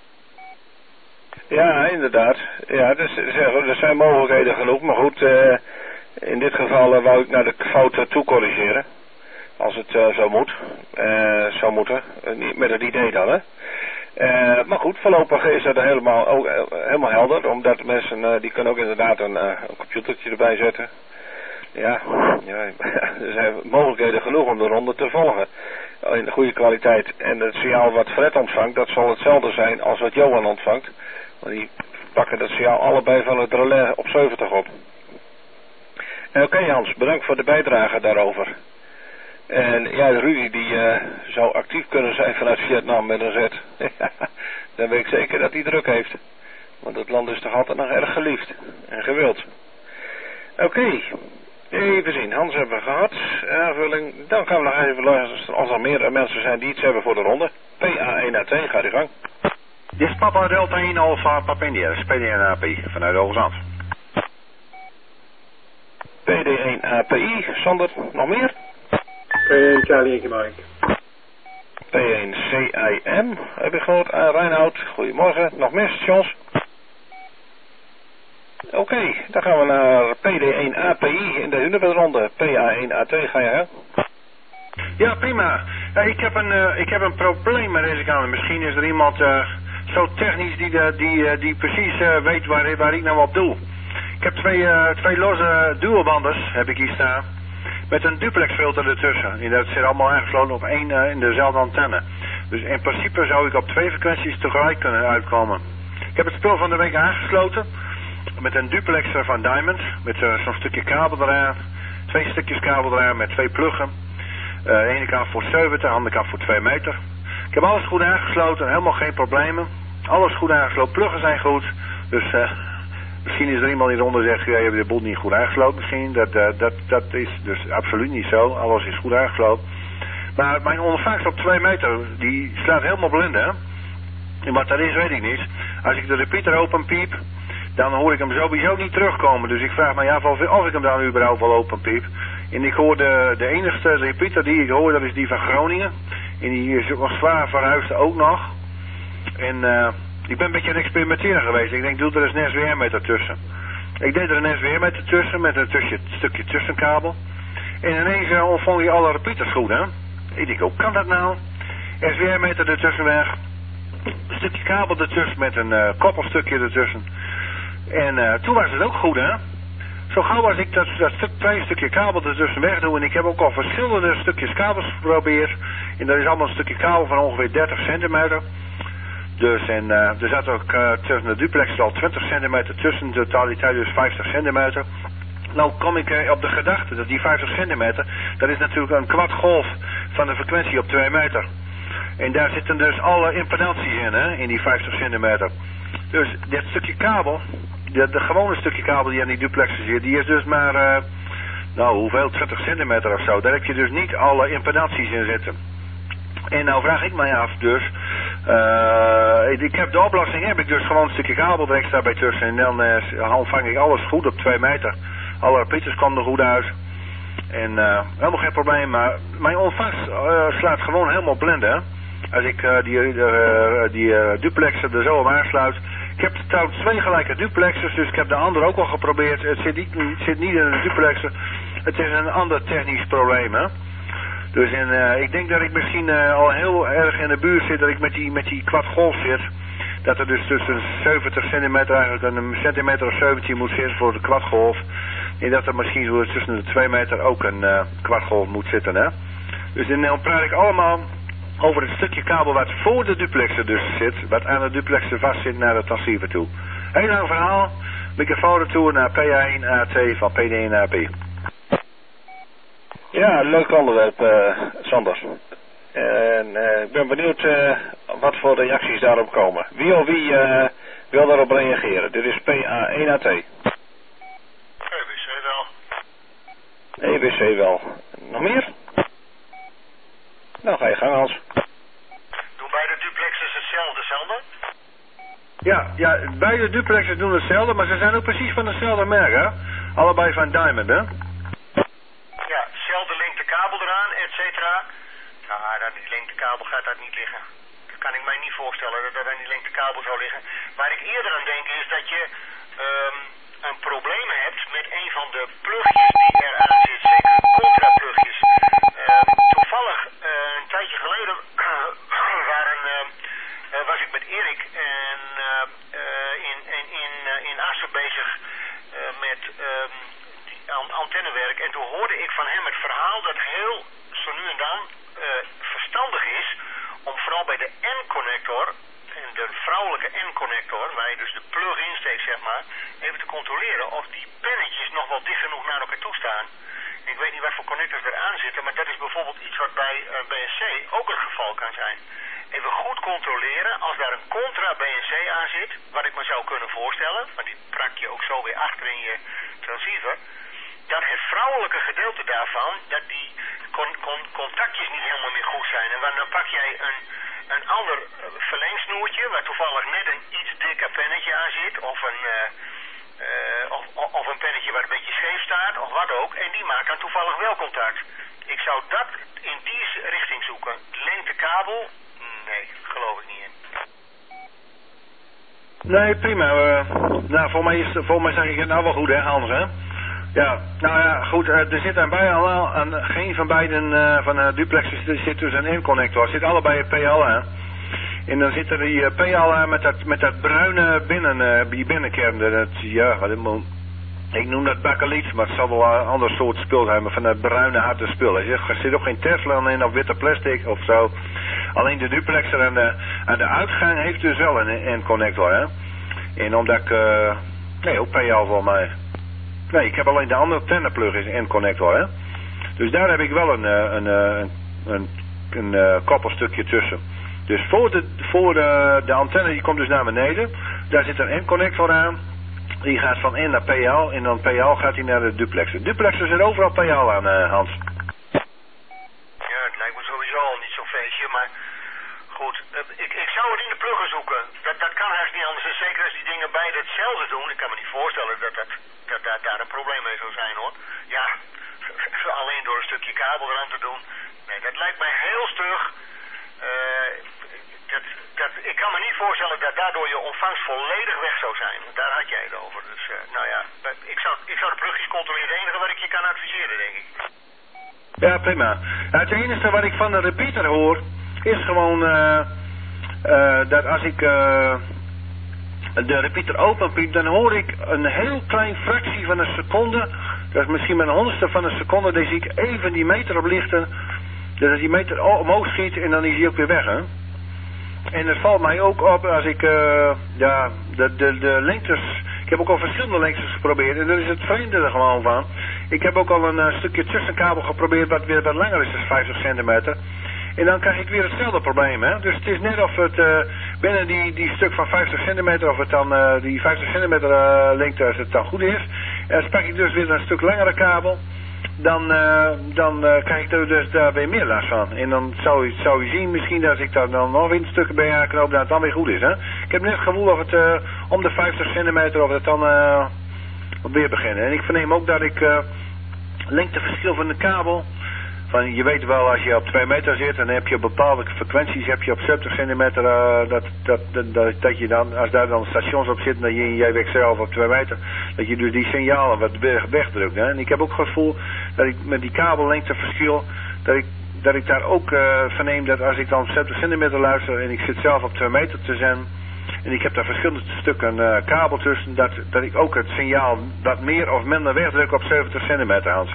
Ja, inderdaad. Ja, er zijn mogelijkheden genoeg. Maar goed, in dit geval wou ik naar de fout toe corrigeren. Als het zo moet. Zou moeten. Met het idee dan, hè. Maar goed, voorlopig is dat helemaal helder. Omdat mensen, die kunnen ook inderdaad een computertje erbij zetten. Ja, er zijn mogelijkheden genoeg om de ronde te volgen. In de goede kwaliteit. En het signaal wat Fred ontvangt, dat zal hetzelfde zijn als wat Johan ontvangt. Want die pakken dat signaal allebei van het relais op 70 op. Oké, Hans, bedankt voor de bijdrage daarover. En ja, Rudy die zou actief kunnen zijn vanuit Vietnam met een Z. Dan weet ik zeker dat hij druk heeft. Want het land is toch altijd nog erg geliefd en gewild. Oké. Even zien, Hans hebben we gehad. Aanvulling. Dan gaan we nog even luisteren als er meer mensen zijn die iets hebben voor de ronde. PA1AT, ga die gang. Dit is Papa Delta 1 Alpha Papa India, PD1AP vanuit Hoogezand. PD1API, Sander, nog meer? P1 Charlie Mike. P1 CIM, heb je gehoord? Reinoud, goedemorgen. Nog meer stations? Oké, dan gaan we naar PD1API in de Hunebedronde. PA1AT, ga je hè? Ja, prima. Ik heb een probleem met deze kamer. Misschien is er iemand zo technisch die precies weet waar ik nou op doe. Ik heb twee losse dualbanders, heb ik hier staan. Met een duplex filter ertussen. En dat zit allemaal aangesloten op één in dezelfde antenne. Dus in principe zou ik op 2 frequenties tegelijk kunnen uitkomen. Ik heb het spul van de week aangesloten. Met een duplexer van Diamond. Met zo'n stukje kabel eraan. 2 stukjes kabel eraan met 2 pluggen. De ene kant voor 70, de andere kant voor 2 meter. Ik heb alles goed aangesloten. Helemaal geen problemen. Alles goed aangesloten. Pluggen zijn goed. Dus misschien is er iemand die eronder zegt, ja, je hebt de boel niet goed aangesloten misschien. Dat is dus absoluut niet zo. Alles is goed aangesloten. Maar mijn ondervangst op 2 meter, die slaat helemaal blind, hè. En wat dat is, weet ik niet. Als ik de repeater open piep, dan hoor ik hem sowieso niet terugkomen. Dus ik vraag me af of ik hem dan überhaupt wel open piep. En ik hoor de enigste repeater die ik hoor, dat is die van Groningen. En die is nog zwaar verhuisd ook nog. En ik ben een beetje aan het experimenteren geweest. Ik denk, doe er eens een SWR-meter tussen. Ik deed er een SWR-meter tussen met een stukje tussenkabel. En ineens ontvang je alle repeaters goed, hè. Ik denk, hoe kan dat nou? SWR-meter ertussen weg. Een stukje kabel ertussen met een koppelstukje ertussen. En toen was het ook goed, hè. Zo gauw als ik dat kleine stukje kabel ertussen weg doe. En ik heb ook al verschillende stukjes kabels geprobeerd. En dat is allemaal een stukje kabel van ongeveer 30 centimeter. Dus en er zat ook tussen de duplex al 20 centimeter tussen. De totaliteit dus 50 centimeter. Nou kom ik op de gedachte dat die 50 centimeter, dat is natuurlijk een kwartgolf van de frequentie op 2 meter. En daar zitten dus alle impedanties in, hè, in die 50 centimeter. Dus dit stukje kabel, de gewone stukje kabel die aan die duplexen zit, die is dus maar, hoeveel, 20 centimeter of zo. Daar heb je dus niet alle impedanties in zitten. En nou vraag ik mij af dus, ik heb de oplossing, heb ik dus gewoon een stukje kabel er extra bij tussen. En dan ontvang ik alles goed op 2 meter. Alle repeaters komen er goed uit. En helemaal geen probleem, maar mijn ontvangst slaat gewoon helemaal blind, hè. Als ik die duplexer er zo op aansluit. Ik heb trouwens 2 gelijke duplexers, dus ik heb de andere ook al geprobeerd. Het zit niet in de duplexer. Het is een ander technisch probleem, hè. Dus ik denk dat ik misschien al heel erg in de buurt zit, dat ik met die kwartgolf zit. Dat er dus tussen 70 centimeter eigenlijk een centimeter of 17 moet zitten voor de kwartgolf. En dat er misschien zo tussen de 2 meter ook een kwartgolf moet zitten, hè. Dus dan praat ik allemaal over het stukje kabel wat voor de duplexer dus zit, wat aan de duplexer vast zit naar de transceiver toe. Heel lang verhaal, microfoon toe naar PA1AT van PD1AP. Ja, leuk onderwerp, Sander. En ik ben benieuwd wat voor reacties daarop komen. Wie of wie wil daarop reageren? Dit is PA1AT. EBC wel. EBC wel. Nog meer? Nou, ga je gang, Hans. Doen beide duplexers hetzelfde, Sander? Ja, beide duplexers doen hetzelfde, maar ze zijn ook precies van hetzelfde merk, hè? Allebei van Diamond, hè? Ja, hetzelfde lengte kabel eraan, et cetera. Ja, die lengtekabel gaat daar niet liggen. Dat kan ik mij niet voorstellen dat aan die lengtekabel zou liggen. Waar ik eerder aan denk is dat je een probleem hebt met een van de plugjes die eraan zit. Zeker contraplugjes. antennewerk. En toen hoorde ik van hem het verhaal dat heel zo nu en dan verstandig is om vooral bij de N-connector en de vrouwelijke N-connector, waar je dus de plug insteekt zeg maar, even te controleren of die pennetjes nog wel dicht genoeg naar elkaar toe staan. Ik weet niet wat voor connectors er aan zitten, maar dat is bijvoorbeeld iets wat bij BNC ook het geval kan zijn. Even goed controleren, als daar een contra BNC aan zit, wat ik me zou kunnen voorstellen, want die prak je ook zo weer achter in je transceiver, dat het vrouwelijke gedeelte daarvan, dat die contactjes niet helemaal meer goed zijn. En dan pak jij een ander verlengsnoertje, waar toevallig net een iets dikker pennetje aan zit, of een pennetje waar een beetje scheef staat, of wat ook, en die maakt dan toevallig wel contact. Ik zou dat in die richting zoeken. Lengte kabel, nee, geloof ik niet in. Nee, prima. Nou, voor mij zeg ik het nou wel goed, hè, Hans, hè? Ja, nou ja, goed, er zit daarbij al aan geen van beiden van de duplexers, er zit dus een in-connector, er zit allebei een PLA. En dan zit er die PLA met dat bruine binnenkern, ik noem dat bakkeliet, maar het zal wel een ander soort spul zijn, maar van dat bruine harde spul. Er zit ook geen Teflon in of witte plastic of zo. Alleen de duplexer aan de uitgang heeft dus wel een connector, hè. En omdat ik, nee, ook PL voor mij. Nee, ik heb alleen de andere antenneplug is een connector, hè. Dus daar heb ik wel een koppelstukje tussen. Dus voor de antenne, die komt dus naar beneden. Daar zit een N-connector aan. Die gaat van N naar PL en dan PL gaat hij naar de duplexer. Duplexer zit overal PL aan, Hans. Ja, het lijkt me sowieso al niet zo'n feestje, maar goed. Ik zou het in de pluggen zoeken. Dat kan haast niet anders. En zeker als die dingen beide hetzelfde doen. Ik kan me niet voorstellen dat daar een probleem mee zou zijn, hoor. Ja, alleen door een stukje kabel eraan te doen. Nee, dat lijkt mij heel stug. Ik kan me niet voorstellen dat daardoor je ontvangst volledig weg zou zijn. Daar had jij het over. Dus nou ja, ik zou de plugjes controleren. Het enige wat ik je kan adviseren, denk ik. Ja, prima. Het enige wat ik van de repeater hoor, is gewoon dat als ik de repeater openpiep, dan hoor ik een heel klein fractie van een seconde. Dat is misschien maar een 100ste van een seconde. Dan zie ik even die meter oplichten. Dus als die meter omhoog schiet en dan is hij ook weer weg, hè. En het valt mij ook op als ik, de lengtes, ik heb ook al verschillende lengtes geprobeerd en daar is het vreemde er gewoon van. Ik heb ook al een stukje tussenkabel geprobeerd wat weer wat langer is dan 50 centimeter. En dan krijg ik weer hetzelfde probleem, hè. Dus het is net of het binnen die stuk van 50 centimeter, of het dan die 50 centimeter lengte, als het dan goed is. En dan pak ik dus weer een stuk langere kabel. Dan krijg ik er dus daar weer meer last van. En dan zou je zien misschien dat ik daar dan nog weer stukken bij aanknoop dat het dan weer goed is, hè. Ik heb net het gevoel of het om de 50 centimeter of het dan weer beginnen. En ik verneem ook dat ik lengteverschil van de kabel, van je weet wel als je op 2 meter zit, dan heb je op bepaalde frequenties heb je op 70 centimeter dat je dan, als daar dan stations op zitten, dat je in jij weg zelf op 2 meter, dat je dus die signalen wat wegdrukt, hè. En ik heb ook het gevoel dat ik met die kabellengteverschil, dat ik daar ook verneem dat als ik dan op 70 centimeter luister en ik zit zelf op 2 meter te zijn en ik heb daar verschillende stukken kabel tussen, dat ik ook het signaal wat meer of minder wegdruk op 70 centimeter, Hans.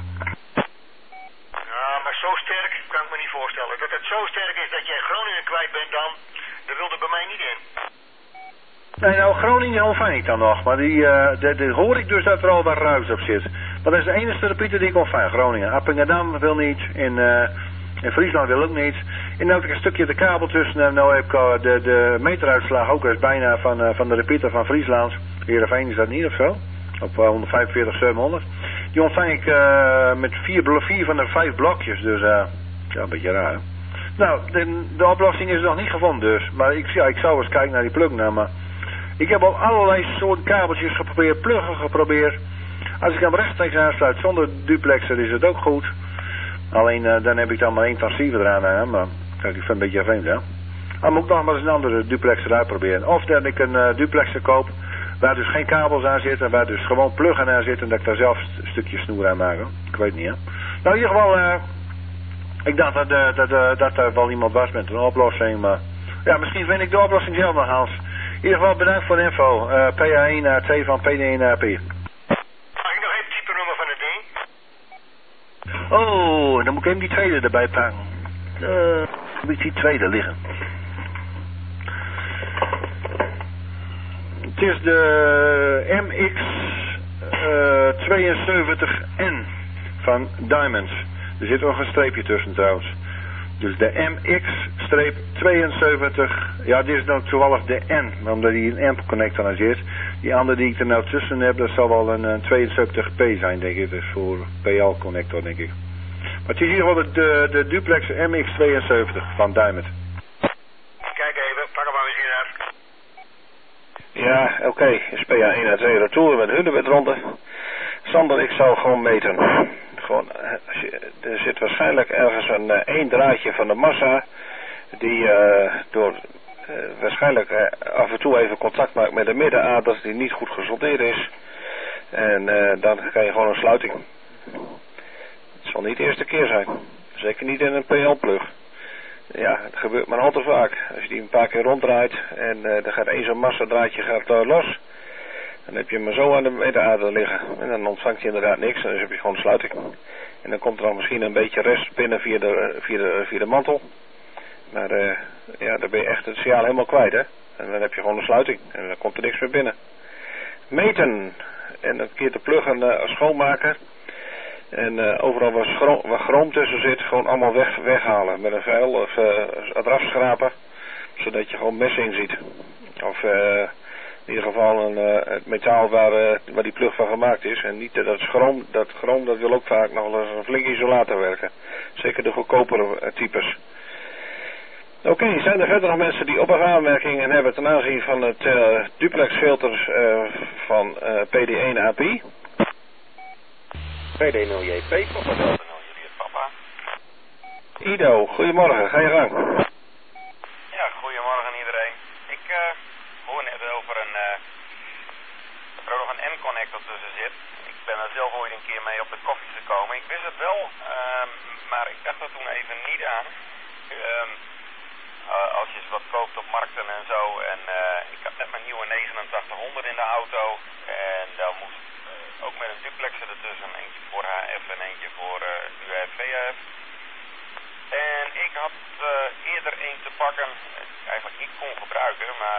Zo sterk kan ik me niet voorstellen. Dat het zo sterk is dat jij Groningen kwijt bent dan, dat wil er bij mij niet in. Nee, nou Groningen ontvang ik dan nog, maar die hoor ik dus dat er al wat ruis op zit. Maar dat is de enige repeater die ik ontvang, Groningen. Appingedam wil niet, in Friesland wil ook niet. En nu heb ik een stukje de kabel tussen en nou heb ik de meteruitslag ook eens bijna van de repeater van Friesland. Heerenveen is dat niet of zo? Op 145, 700. Die ontvang ik met 4 van de 5 blokjes, dus ja, een beetje raar. Hè? Nou, de oplossing is nog niet gevonden dus. Maar ik zou eens kijken naar die plug nou, maar ik heb al allerlei soorten kabeltjes geprobeerd, pluggen geprobeerd. Als ik hem rechtstreeks aansluit zonder duplexer is het ook goed. Alleen dan heb ik dan maar 1 transceiver eraan, hè? Maar kijk, ik vind het een beetje vreemd, hè. Dan moet ik nog maar eens een andere duplexer uitproberen. Of dat ik een duplexer koop, waar dus geen kabels aan zitten, waar dus gewoon pluggen aan zitten, dat ik daar zelf een stukje snoer aan maak. Ik weet niet, hè. Nou, in ieder geval, ik dacht dat er wel iemand was met een oplossing, maar ja, misschien vind ik de oplossing zelf nog, Hans. In ieder geval bedankt voor de info. PA1 naar 2 van PD1 naar P. Mag ik nog even het type nummer van het ding? Oh, dan moet ik even die tweede erbij pakken. Heb ik die tweede liggen. Het is de MX72N van Diamond. Er zit nog een streepje tussen trouwens. Dus de MX-72, ja dit is nou toevallig de N, omdat die een amp-connector aan zit. Die andere die ik er nou tussen heb, dat zal wel een 72P zijn denk ik, dus voor PL-connector denk ik. Maar het is in ieder geval de duplex MX-72 van Diamond. Kijk even, pak hem maar misschien uit. Ja, oké. SPA 1 en 2 retour met hunebedronde. Sander, ik zou gewoon meten. Gewoon, er zit waarschijnlijk ergens één draadje van de massa die door waarschijnlijk af en toe even contact maakt met de middenader die niet goed gesoldeerd is. En dan krijg je gewoon een sluiting. Het zal niet de eerste keer zijn. Zeker niet in een PL-plug. Ja, dat gebeurt maar al te vaak. Als je die een paar keer ronddraait en dan gaat één zo'n massadraadje los. Dan heb je hem zo aan de middenader liggen. En dan ontvangt hij inderdaad niks. En dan heb je gewoon een sluiting. En dan komt er dan misschien een beetje rest binnen via de mantel. Maar ja, dan ben je echt het signaal helemaal kwijt, hè. En dan heb je gewoon een sluiting. En dan komt er niks meer binnen. Meten. En een keer de pluggen schoonmaken. En overal waar chroom tussen zit, gewoon allemaal weghalen. Met een vuil of eraf schrapen. Zodat je gewoon messing ziet. Of in ieder geval het metaal waar die plug van gemaakt is. En niet dat chroom, dat wil ook vaak nog wel eens een flink isolator werken. Zeker de goedkopere types. Oké, zijn er verder nog mensen die op- of aanmerkingen hebben ten aanzien van het duplex filters van PD1 API? PD0JP, papa. Ido, goedemorgen, ga je gang. Ja, goedemorgen iedereen. Ik hoor net over er nog een N-connector tussen zit. Ik ben er zelf ooit een keer mee op de koffie gekomen. Ik wist het wel, maar ik dacht er toen even niet aan. Als je eens wat koopt op markten en zo. En ik had net mijn nieuwe 8900 in de auto. En daar moest ook met een duplexer ertussen. Eentje voor HF en eentje voor UHF-VHF. En ik had eerder een te pakken. Eigenlijk niet kon gebruiken. Maar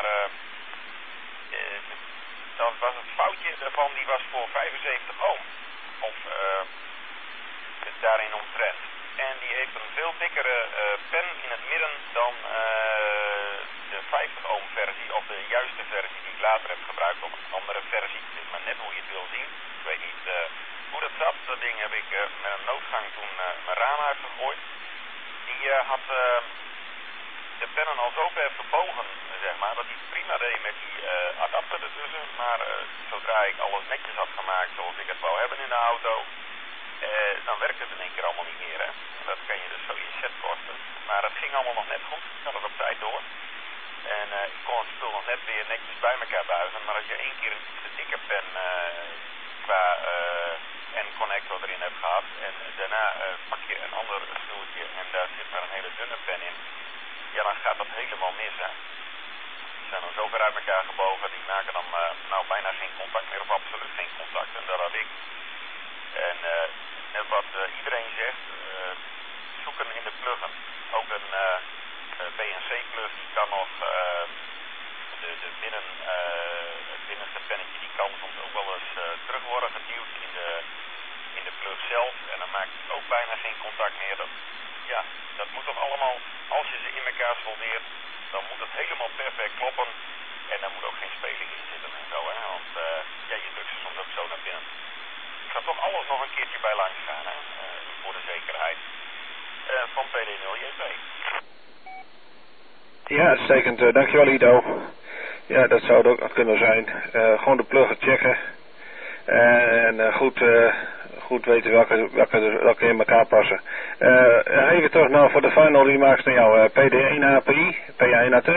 dat was het foutje daarvan. Die was voor 75 ohm. Of daarin omtrent. En die heeft een veel dikkere pen in het midden dan de 50 ohm versie of de juiste versie die ik later heb gebruikt op een andere versie. Het is maar net hoe je het wil zien. Ik weet niet hoe dat zat. Dat ding heb ik met een noodgang toen mijn raam uitgegooid. Die had de pennen al zo ver verbogen, zeg maar, dat hij het prima deed met die adapter ertussen. Maar zodra ik alles netjes had gemaakt zoals ik het wou hebben in de auto, dan werkt het in één keer allemaal niet meer, hè. Dat kan je dus zo je set kosten. Maar het ging allemaal nog net goed. Ik had het op tijd door. En ik kon het spul nog net weer netjes bij elkaar buigen. Maar als je één keer een te dikke pen qua N-connector erin hebt gehad. En daarna pak je een ander snoertje en daar zit maar een hele dunne pen in. Ja, dan gaat dat helemaal mis, hè. Die zijn dan zo ver uit elkaar gebogen. Die maken dan nou bijna geen contact meer of absoluut geen contact. En dat had ik. En net wat iedereen zegt, zoeken in de pluggen. Ook een BNC-plug die kan nog, het binnenste pennetje die kan soms ook wel eens terug worden geduwd in de plug zelf. En dan maakt het ook bijna geen contact meer. Dat moet toch allemaal, als je ze in elkaar soldeert, dan moet het helemaal perfect kloppen. En daar moet ook geen speling in zitten en zo, hè. Want je drukt ze soms ook zo naar binnen. Ik ga toch alles nog een keertje bij langs gaan, hè, voor de zekerheid. Van PD0JP. Ja, uitstekend. Dankjewel Ido. Ja, dat zou het ook nog kunnen zijn. Gewoon de pluggen checken. En goed weten welke in elkaar passen. Even terug nou voor de final remarks naar jou. PD1 API, PA1 AT.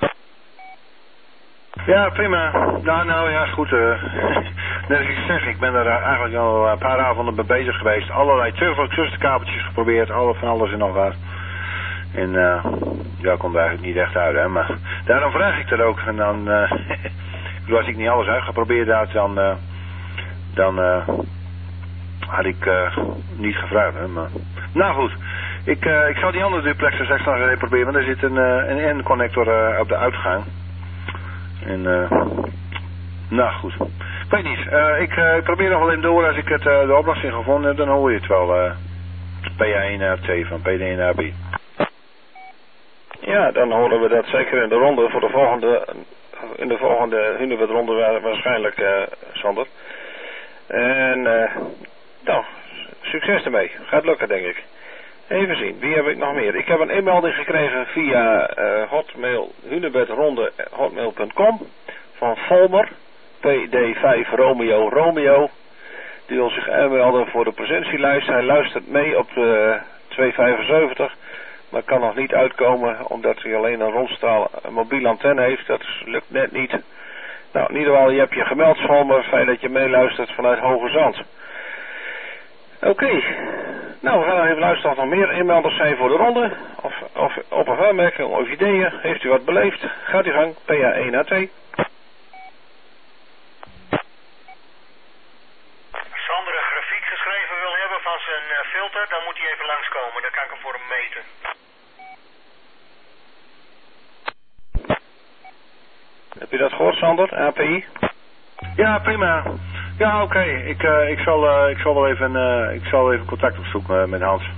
Ja, prima. Nou ja, goed. Net als ik zeg, ik ben er eigenlijk al een paar avonden mee bezig geweest. Allerlei tussenkabeltjes geprobeerd, van alles en nog wat. En komt er eigenlijk niet echt uit, hè. Maar daarom vraag ik dat ook. En dan, als ik niet alles uitgeprobeerd had, dan Had ik niet gevraagd, hè, maar... Nou goed, ik zal die andere duplexer straks nog even proberen, want er zit een N-connector op de uitgang. En, nou goed. Ik weet niet, ik probeer nog wel even door. Als ik de oplossing gevonden heb, dan hoor je het wel. PA1A2 van PD1AB. Ja, dan horen we dat zeker in de ronde voor de volgende... In de volgende Hunebedronde waarschijnlijk, Sander. En, nou, succes ermee. Gaat lukken, denk ik. Even zien, wie heb ik nog meer? Ik heb een inmelding gekregen via hotmail, hunebedronde@hotmail.com van Volmer, PD5 Romeo Romeo. Die wil zich aanmelden voor de presentielijst. Hij luistert mee op de 275, maar kan nog niet uitkomen omdat hij alleen een rondstraal een mobiele antenne heeft. Dat lukt net niet. Nou, in ieder geval, je hebt je gemeld, Volmer. Fijn dat je meeluistert vanuit Hoge Zand. Oké. Nou, we gaan even luisteren of er nog meer inmelders zijn voor de ronde. Of op- of aanmerkingen of ideeën. Heeft u wat beleefd? Gaat u gang. PA1A2. Sander een grafiek geschreven wil hebben van zijn filter, dan moet hij even langskomen. Dan kan ik hem voor hem meten. Heb je dat gehoord, Sander? API? Ja, prima. Ja, oké. Ik zal wel even contact opzoeken met Hans.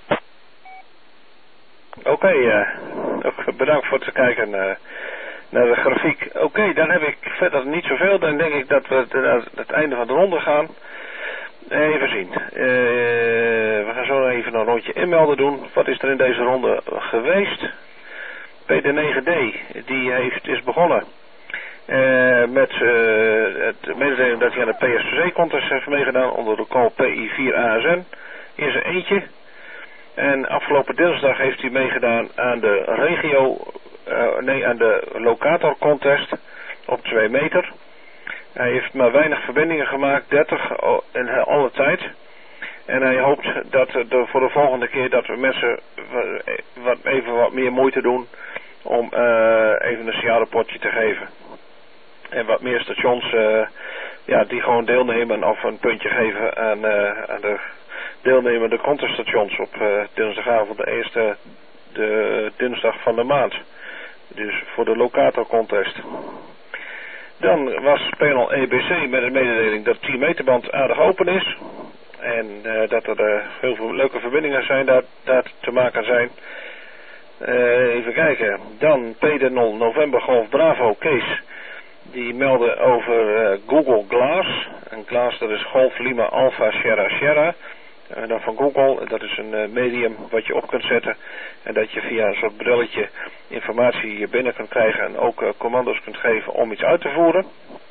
Oké, ook bedankt voor het kijken naar de grafiek. Oké, dan heb ik verder niet zoveel. Dan denk ik dat we naar het einde van de ronde gaan. Even zien. We gaan zo even een rondje inmelden doen. Wat is er in deze ronde geweest? PD9D, die is begonnen met het mededeling dat hij aan de PSTC-contest heeft meegedaan onder de call PI4ASN. Hier is er eentje. En afgelopen dinsdag heeft hij meegedaan aan de aan de locator contest op 2 meter. Hij heeft maar weinig verbindingen gemaakt, 30 in alle tijd. En hij hoopt dat voor de volgende keer dat we mensen even wat meer moeite doen om even een signaalrapportje te geven. En wat meer stations die gewoon deelnemen of een puntje geven aan de deelnemende conteststations op dinsdagavond, de dinsdag van de maand. Dus voor de locator contest. Dan was panel EBC met een mededeling dat de 10 meterband aardig open is. En dat er heel veel leuke verbindingen zijn daar te maken zijn. Even kijken. Dan PD0 November Golf Bravo Kees. Die meldde over Google Glass. En Glass, dat is Golf Lima Alpha Sierra Sierra. Dan van Google, dat is een medium wat je op kunt zetten. En dat je via een soort brilletje informatie binnen kunt krijgen. En ook commando's kunt geven om iets uit te voeren.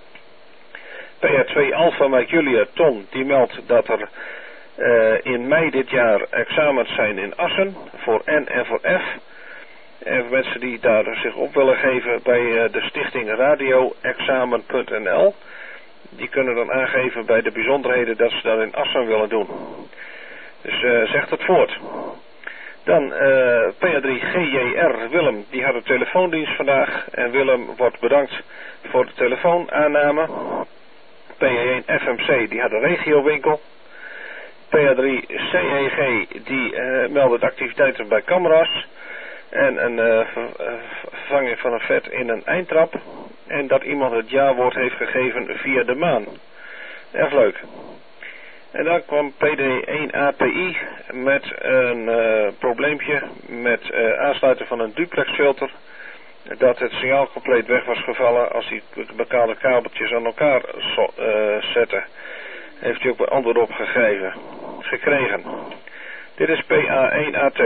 PA2 Alpha Mike Julia Ton, die meldt dat er in mei dit jaar examens zijn in Assen. Voor N en voor F. En voor mensen die daar zich op willen geven bij de stichting radioexamen.nl. Die kunnen dan aangeven bij de bijzonderheden dat ze dat in Assen willen doen. Dus zegt het voort. Dan PA3 GJR Willem, die had een telefoondienst vandaag. En Willem wordt bedankt voor de telefoonaanname. PA1 FMC, die had een regiowinkel. PA3 CEG, die meldde de activiteiten bij camera's. En een vervanging van een vet in een eindtrap. En dat iemand het jawoord heeft gegeven via de maan. Erg leuk. En dan kwam PD1 API met een probleempje met aansluiten van een duplexfilter. Dat het signaal compleet weg was gevallen als hij bepaalde kabeltjes aan elkaar zette. Heeft hij ook antwoord op gekregen. Dit is PA1AT.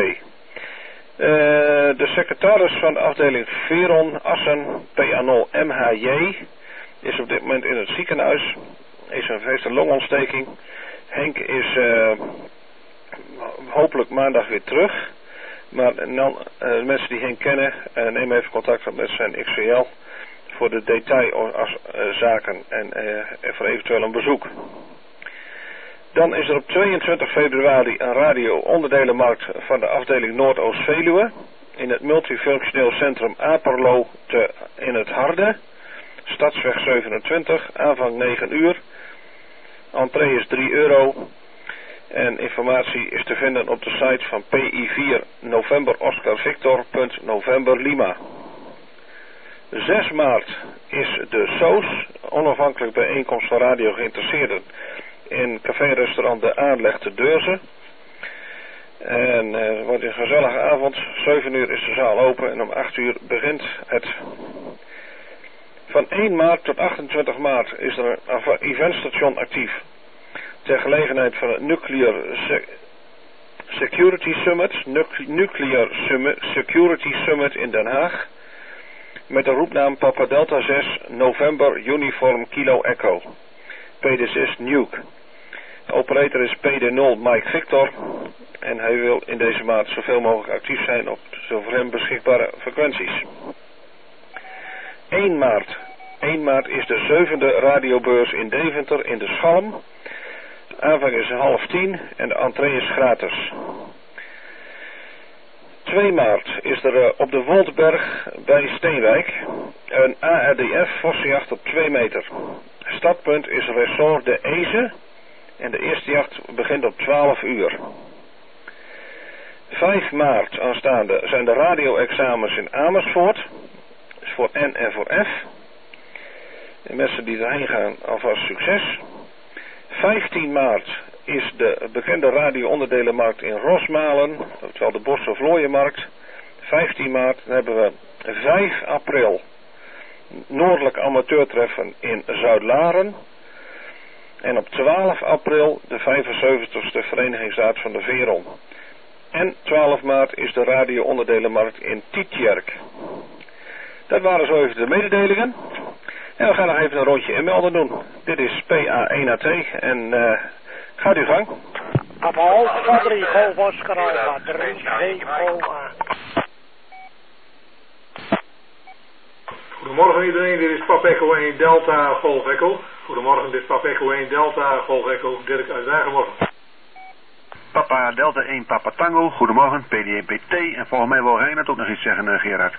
De secretaris van de afdeling Veron Assen, PA0 MHJ, is op dit moment in het ziekenhuis. Heeft een longontsteking. Henk is hopelijk maandag weer terug. Maar mensen die Henk kennen, neem even contact op met zijn XVL voor de detailzaken en voor eventueel een bezoek. Dan is er op 22 februari een radio-onderdelenmarkt van de afdeling Noordoost-Veluwe in het multifunctioneel centrum Aperlo in het Harde, Stadsweg 27, aanvang 9 uur. Entree is €3. En informatie is te vinden op de site van PI4 November Oscar Victor.November Lima. 6 maart is de SOS, onafhankelijk bijeenkomst van radio geïnteresseerden, in café-restaurant De Aanleg te Deurzen. En het wordt een gezellige avond. 7 uur is de zaal open en om 8 uur begint het. Van 1 maart tot 28 maart is er een eventstation actief. Ter gelegenheid van het Nuclear Security Summit. Nuclear Security Summit in Den Haag. Met de roepnaam Papa Delta 6 November Uniform Kilo Echo. PD6 Nuke. De operator is PD0 Mike Victor. En hij wil in deze maand zoveel mogelijk actief zijn op de voor hem beschikbare frequenties. 1 maart. 1 maart is de 7e radiobeurs in Deventer in de Schalm. De aanvang is 9:30 en de entree is gratis. 2 maart is er op de Woldberg bij Steenwijk een ARDF vossenjacht op 2 meter. Startpunt is Resort de Eze en de eerste jacht begint op 12 uur. 5 maart aanstaande zijn de radio-examens in Amersfoort. Dus voor N en voor F. De mensen die erheen gaan, alvast succes. 15 maart is de bekende radio-onderdelenmarkt in Rosmalen, oftewel de Bos- of Looienmarkt. 15 maart hebben we 5 april Noordelijk Amateurtreffen in Zuidlaren. En op 12 april de 75ste Verenigingsraad van de Veron. En 12 maart is de radio-onderdelenmarkt in Tietjerk. Dat waren zo even de mededelingen. En we gaan nog even een rondje inmelden doen. Dit is PA1AT en gaat uw gang. Papa Alfa 3, Golf Oscar Alfa 3, GOA. Goedemorgen iedereen, dit is Pap Echo 1 Delta Golf Echo. Goedemorgen, dit is Pap Echo 1 Delta Golf Echo, Dirk uit Wagenborg. Papa Delta 1 Papa Tango, goedemorgen, PD1PT. En volgens mij wil Reinhard ook nog iets zeggen, Gerard.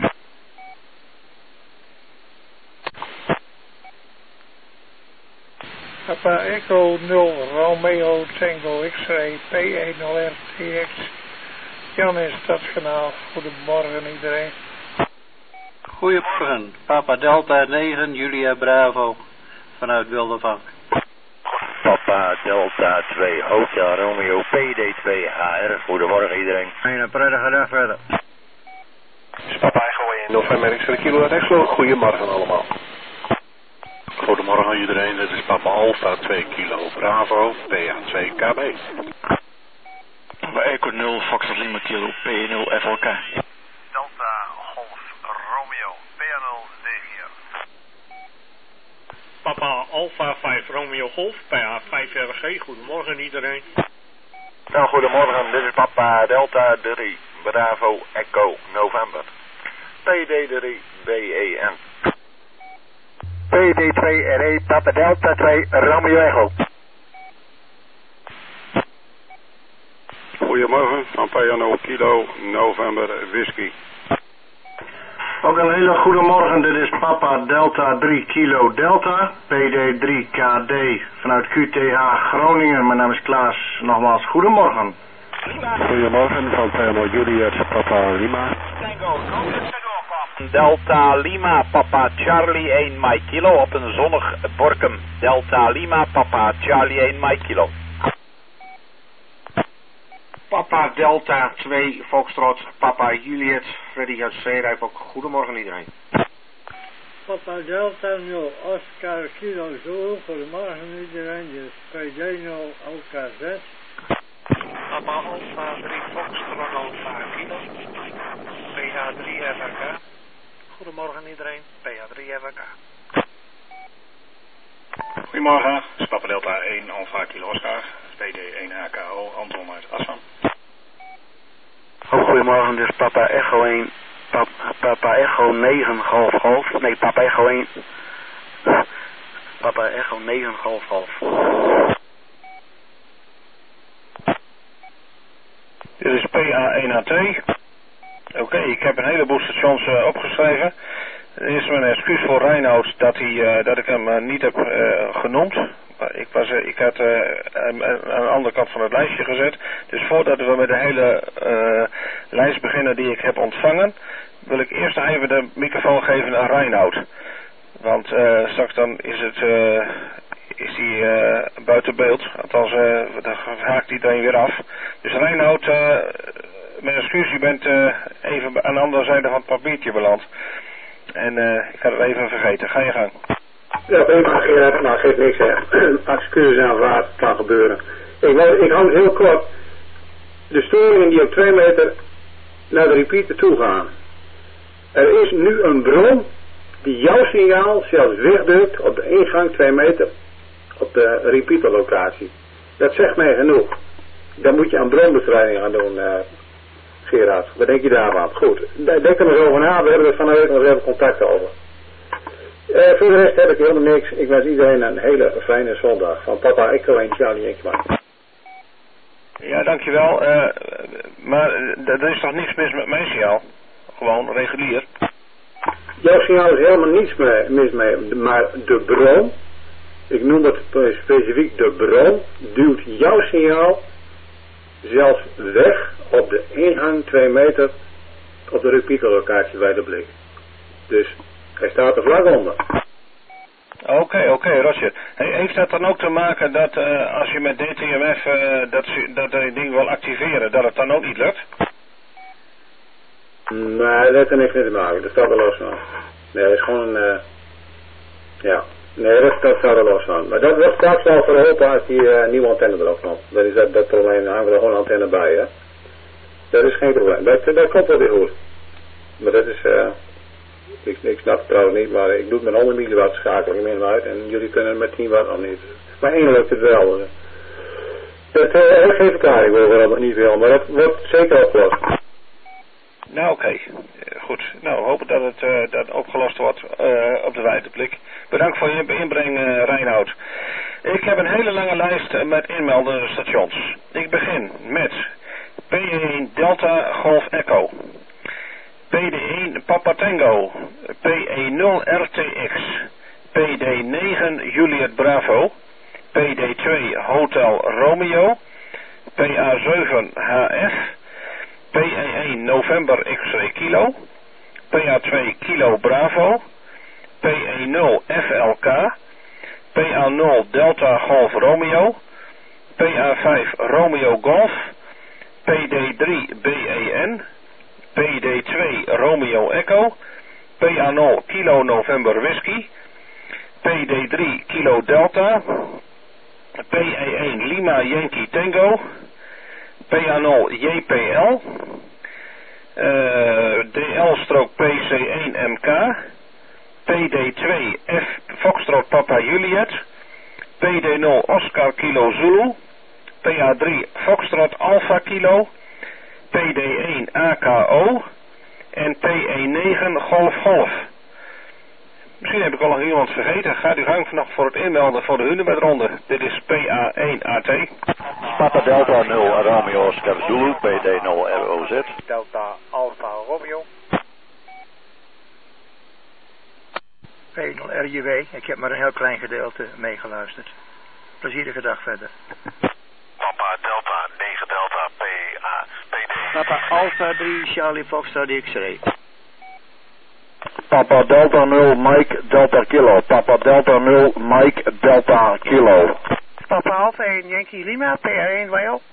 Papa Echo 0 Romeo Tango X-ray P10RTX. Jan in Stadskanaal, goedemorgen iedereen. Goedemorgen, Papa Delta 9 Julia Bravo vanuit Wildervank. Papa Delta 2 Hotel Romeo PD2 HR. Goedemorgen iedereen. Een prettige dag verder. Papa Echo 1 November X-ray Kilo Exlo. Goedemorgen allemaal. Goedemorgen iedereen, dit is Papa Alpha 2 Kilo Bravo PA2 KB. Papa Echo 0 Foxtrot Lima Kilo P0 FLK. Delta Golf Romeo PA0 DGR. Papa Alpha 5 Romeo Golf PA5 RG. Goedemorgen iedereen. Nou, goedemorgen, dit is Papa Delta 3 Bravo Echo November. PD3 BEN. PD2 RE Papa Delta 2 Romeo Echo. Goedemorgen, van Payano Kilo November Whisky. Ook een hele goede morgen, dit is Papa Delta 3 Kilo Delta, PD3 KD vanuit QTH Groningen. Mijn naam is Klaas, nogmaals goedemorgen. Goedemorgen, van Payano Juliet Papa Lima. Delta Lima Papa Charlie 1 Mike Kilo op een zonnig Borkum. Delta Lima Papa Charlie 1 Mike Kilo. Papa Delta 2 Foxtrot, Papa Juliet, Freddy uit Zeerijp ook. Goedemorgen iedereen. Papa Delta 0 Oscar Kilo Zulu, goedemorgen iedereen, dus PD0 OKZ. Papa Alpha 3 Foxtrot Alpha Kilo, PH3 FRK. Goedemorgen iedereen, PH3 FRK. Goedemorgen, dit is Papa Delta 1 Alpha Kilo Oscar, PD1 AKO, Anton uit Assam. Goedemorgen, dit is Papa Echo 1, Papa Echo 9 Golf Golf, nee Papa Echo 1, Papa Echo 9 Golf Golf. Dit is PA1AT. Oké, ik heb een heleboel stations opgeschreven. Eerst mijn excuus voor Reinoud dat ik hem niet heb genoemd. Ik had hem aan de andere kant van het lijstje gezet. Dus voordat we met de hele lijst beginnen die ik heb ontvangen, wil ik eerst even de microfoon geven aan Reinoud. Want straks dan is hij buiten beeld. Althans, dan haakt iedereen weer af. Dus Reinoud, mijn excuus, je bent even aan de andere zijde van het papiertje beland. En ik had het even vergeten. Ga je gang. Ja, prima Gerard, maar geeft niks hè. Excuses aan waar het kan gebeuren. Ik hou het heel kort. De storingen die op 2 meter naar de repeater toe gaan. Er is nu een bron die jouw signaal zelfs wegdrukt op de ingang 2 meter op de repeaterlocatie. Dat zegt mij genoeg. Dan moet je aan bronbestrijding gaan doen, Gerard. Wat denk je daarvan? Goed, denk er nog over na. We hebben er van de week nog even contact over. Voor de rest heb ik helemaal niks. Ik wens iedereen een hele fijne zondag. Van papa Echo en Charlie Enkman. Ja, dankjewel. Maar er is toch niks mis met mijn signaal? Gewoon regulier. Jouw signaal is helemaal niets mis mee. Maar de bron, ik noem het specifiek de bron, duwt jouw signaal zelfs weg op de ingang 2 meter op de repeaterlocatie bij de blik. Dus hij staat er vlak onder. Oké, Roger. Heeft dat dan ook te maken dat als je met DTMF dat ding wil activeren, dat het dan ook niet lukt? Nee, dat heeft er niks mee te maken. Dat staat er los van. Nee, dat is gewoon een... ja. Nee, dat staat er los van. Maar dat wordt straks wel verholpen als die nieuwe antenne erop komt. Dat is dat probleem. Dan hangen we er gewoon een antenne bij, hè. Dat is geen probleem. Dat komt wel weer goed. Maar dat is... Ik snap het trouwens niet, maar ik doe het met 100 milliwatt schakeling in en uit. En jullie kunnen met 10 watt nog niet. Maar 1 lukt het wel. Dat heeft geen verklaring waarom dat niet wil, maar dat wordt zeker opgelost. Nou oké. Goed. Nou, hopen dat het dat opgelost wordt op de wijde blik. Bedankt voor je inbreng, Reinoud. Ik heb een hele lange lijst met inmeldende stations. Ik begin met P1 Delta Golf Echo, PD1 Papa Tango, PE0 RTX, PD9 Juliet Bravo, PD2 Hotel Romeo, PA7 HF, PE1 November X-ray Kilo, PA2 Kilo Bravo, PE0 FLK, PA0 Delta Golf Romeo, PA5 Romeo Golf, PD3 BEN, PD2 Romeo Echo, PA0 Kilo November Whisky, PD3 Kilo Delta, PE1 Lima Yankee Tango, PA0 JPL, DL-PC1 MK, PD2 F Foxtrot Papa Juliet, PD0 Oscar Kilo Zulu, PA3 Foxtrot Alpha Kilo, PD1 AKO en PE9 Golf Golf. Misschien heb ik al nog iemand vergeten. Gaat u gang nog voor het inmelden voor de Hunebedronde. Dit is PA1 AT. Papa Delta 0 Romeo Oscar Zulu, PD0 ROZ. Delta Alpha Romeo. P0 RJW. Ik heb maar een heel klein gedeelte meegeluisterd. Plezierige dag verder. Papa Delta 9 Delta PA PD. Papa Alpha 3 Charlie Foxtrot X-ray. Papa Delta 0 Mike Delta Kilo. Papa Delta 0 Mike Delta Kilo. Papa Alpha 1 Yankee Lima PA1 WL.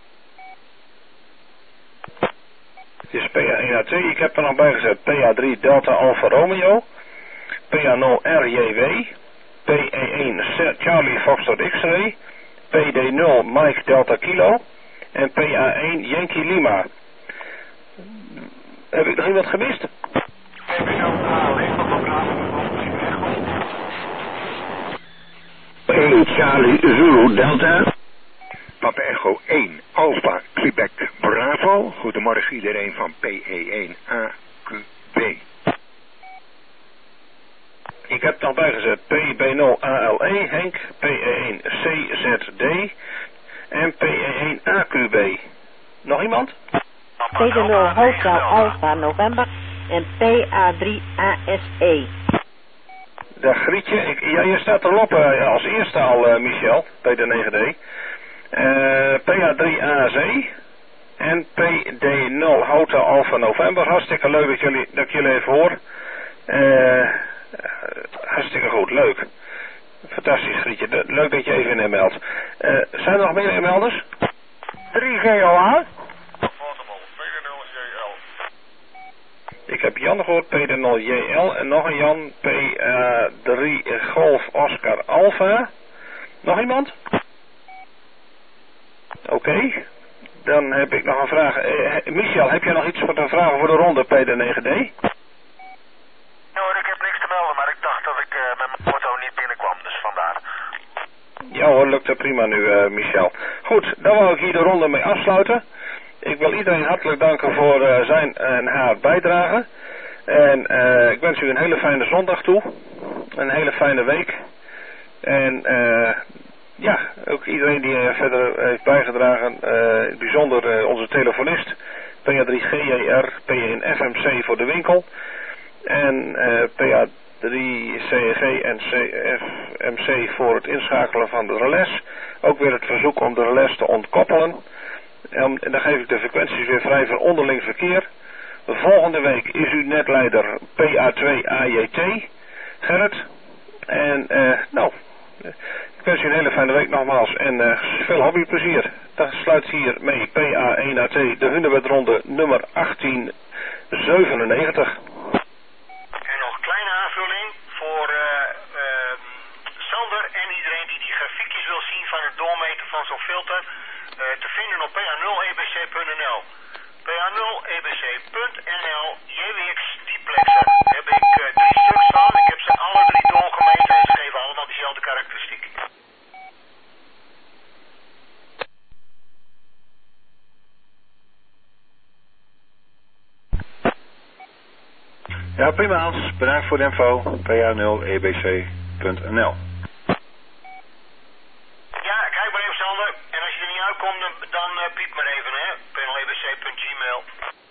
Dit is PA1 AT. Ik heb er nog bij gezet PA3 Delta Alpha Romeo, PA0 RJW, PE1 Charlie Foxtrot X-ray, PD0 Mike Delta Kilo en PA1 Yankee Lima. Heb ik nog iemand gemist? Charlie Zulu Delta. Papa Echo 1 Alpha Quebec Bravo. Goedemorgen iedereen van PE1 AQB. Ik heb het nog bijgezet PB0 ALE Henk, PE1 CZD en PE1 AQB. Nog iemand? PD0 Hotel Alpha November. en PA3ASE. Dag Grietje, je staat erop als eerste al, Michel, PD9D. PA3ASE en PD0 Houten Alpha November. Hartstikke leuk dat ik jullie even hoor. Hartstikke goed, leuk. Fantastisch Grietje, leuk dat je even inmeldt. Zijn er nog meer inmelders? 3GOA. Ik heb Jan gehoord, PD0JL en nog een Jan, PA3 Golf Oscar Alpha. Nog iemand? Oké. Dan heb ik nog een vraag. Michel, heb jij nog iets voor te vragen voor de ronde PD9D? Nou, ik heb niks te melden, maar ik dacht dat ik met mijn auto niet binnenkwam, dus vandaar. Ja hoor, lukt prima nu, Michel. Goed, dan wil ik hier de ronde mee afsluiten. Ik wil iedereen hartelijk danken voor zijn en haar bijdrage. En ik wens u een hele fijne zondag toe. Een hele fijne week. En ja, ook iedereen die verder heeft bijgedragen. Bijzonder onze telefonist. PA3GJR, P1FMC voor de winkel. En PA3CG en CFMC voor het inschakelen van de relais. Ook weer het verzoek om de relais te ontkoppelen. En dan geef ik de frequenties weer vrij voor onderling verkeer. De volgende week is uw netleider PA2AJT, Gerrit. En nou, ik wens u een hele fijne week nogmaals en veel hobbyplezier. Dan sluit hier mee PA1AT, de Hunebedronde nummer 1897. En nog een kleine aanvulling voor Sander en iedereen die grafiekjes wil zien van het doormeten van zo'n filter. Te vinden op pa0ebc.nl. pa0ebc.nl, JWX diplexer. Daar heb ik 3 stuks van. Ik heb ze alle 3 doorgemeten en ze geven allemaal diezelfde karakteristiek. Ja, prima Hans. Bedankt voor de info. pa0ebc.nl. Ja, kijk maar even Sander. En als je er niet uitkomt, dan piep maar even, hè. pa0ebc.gmail.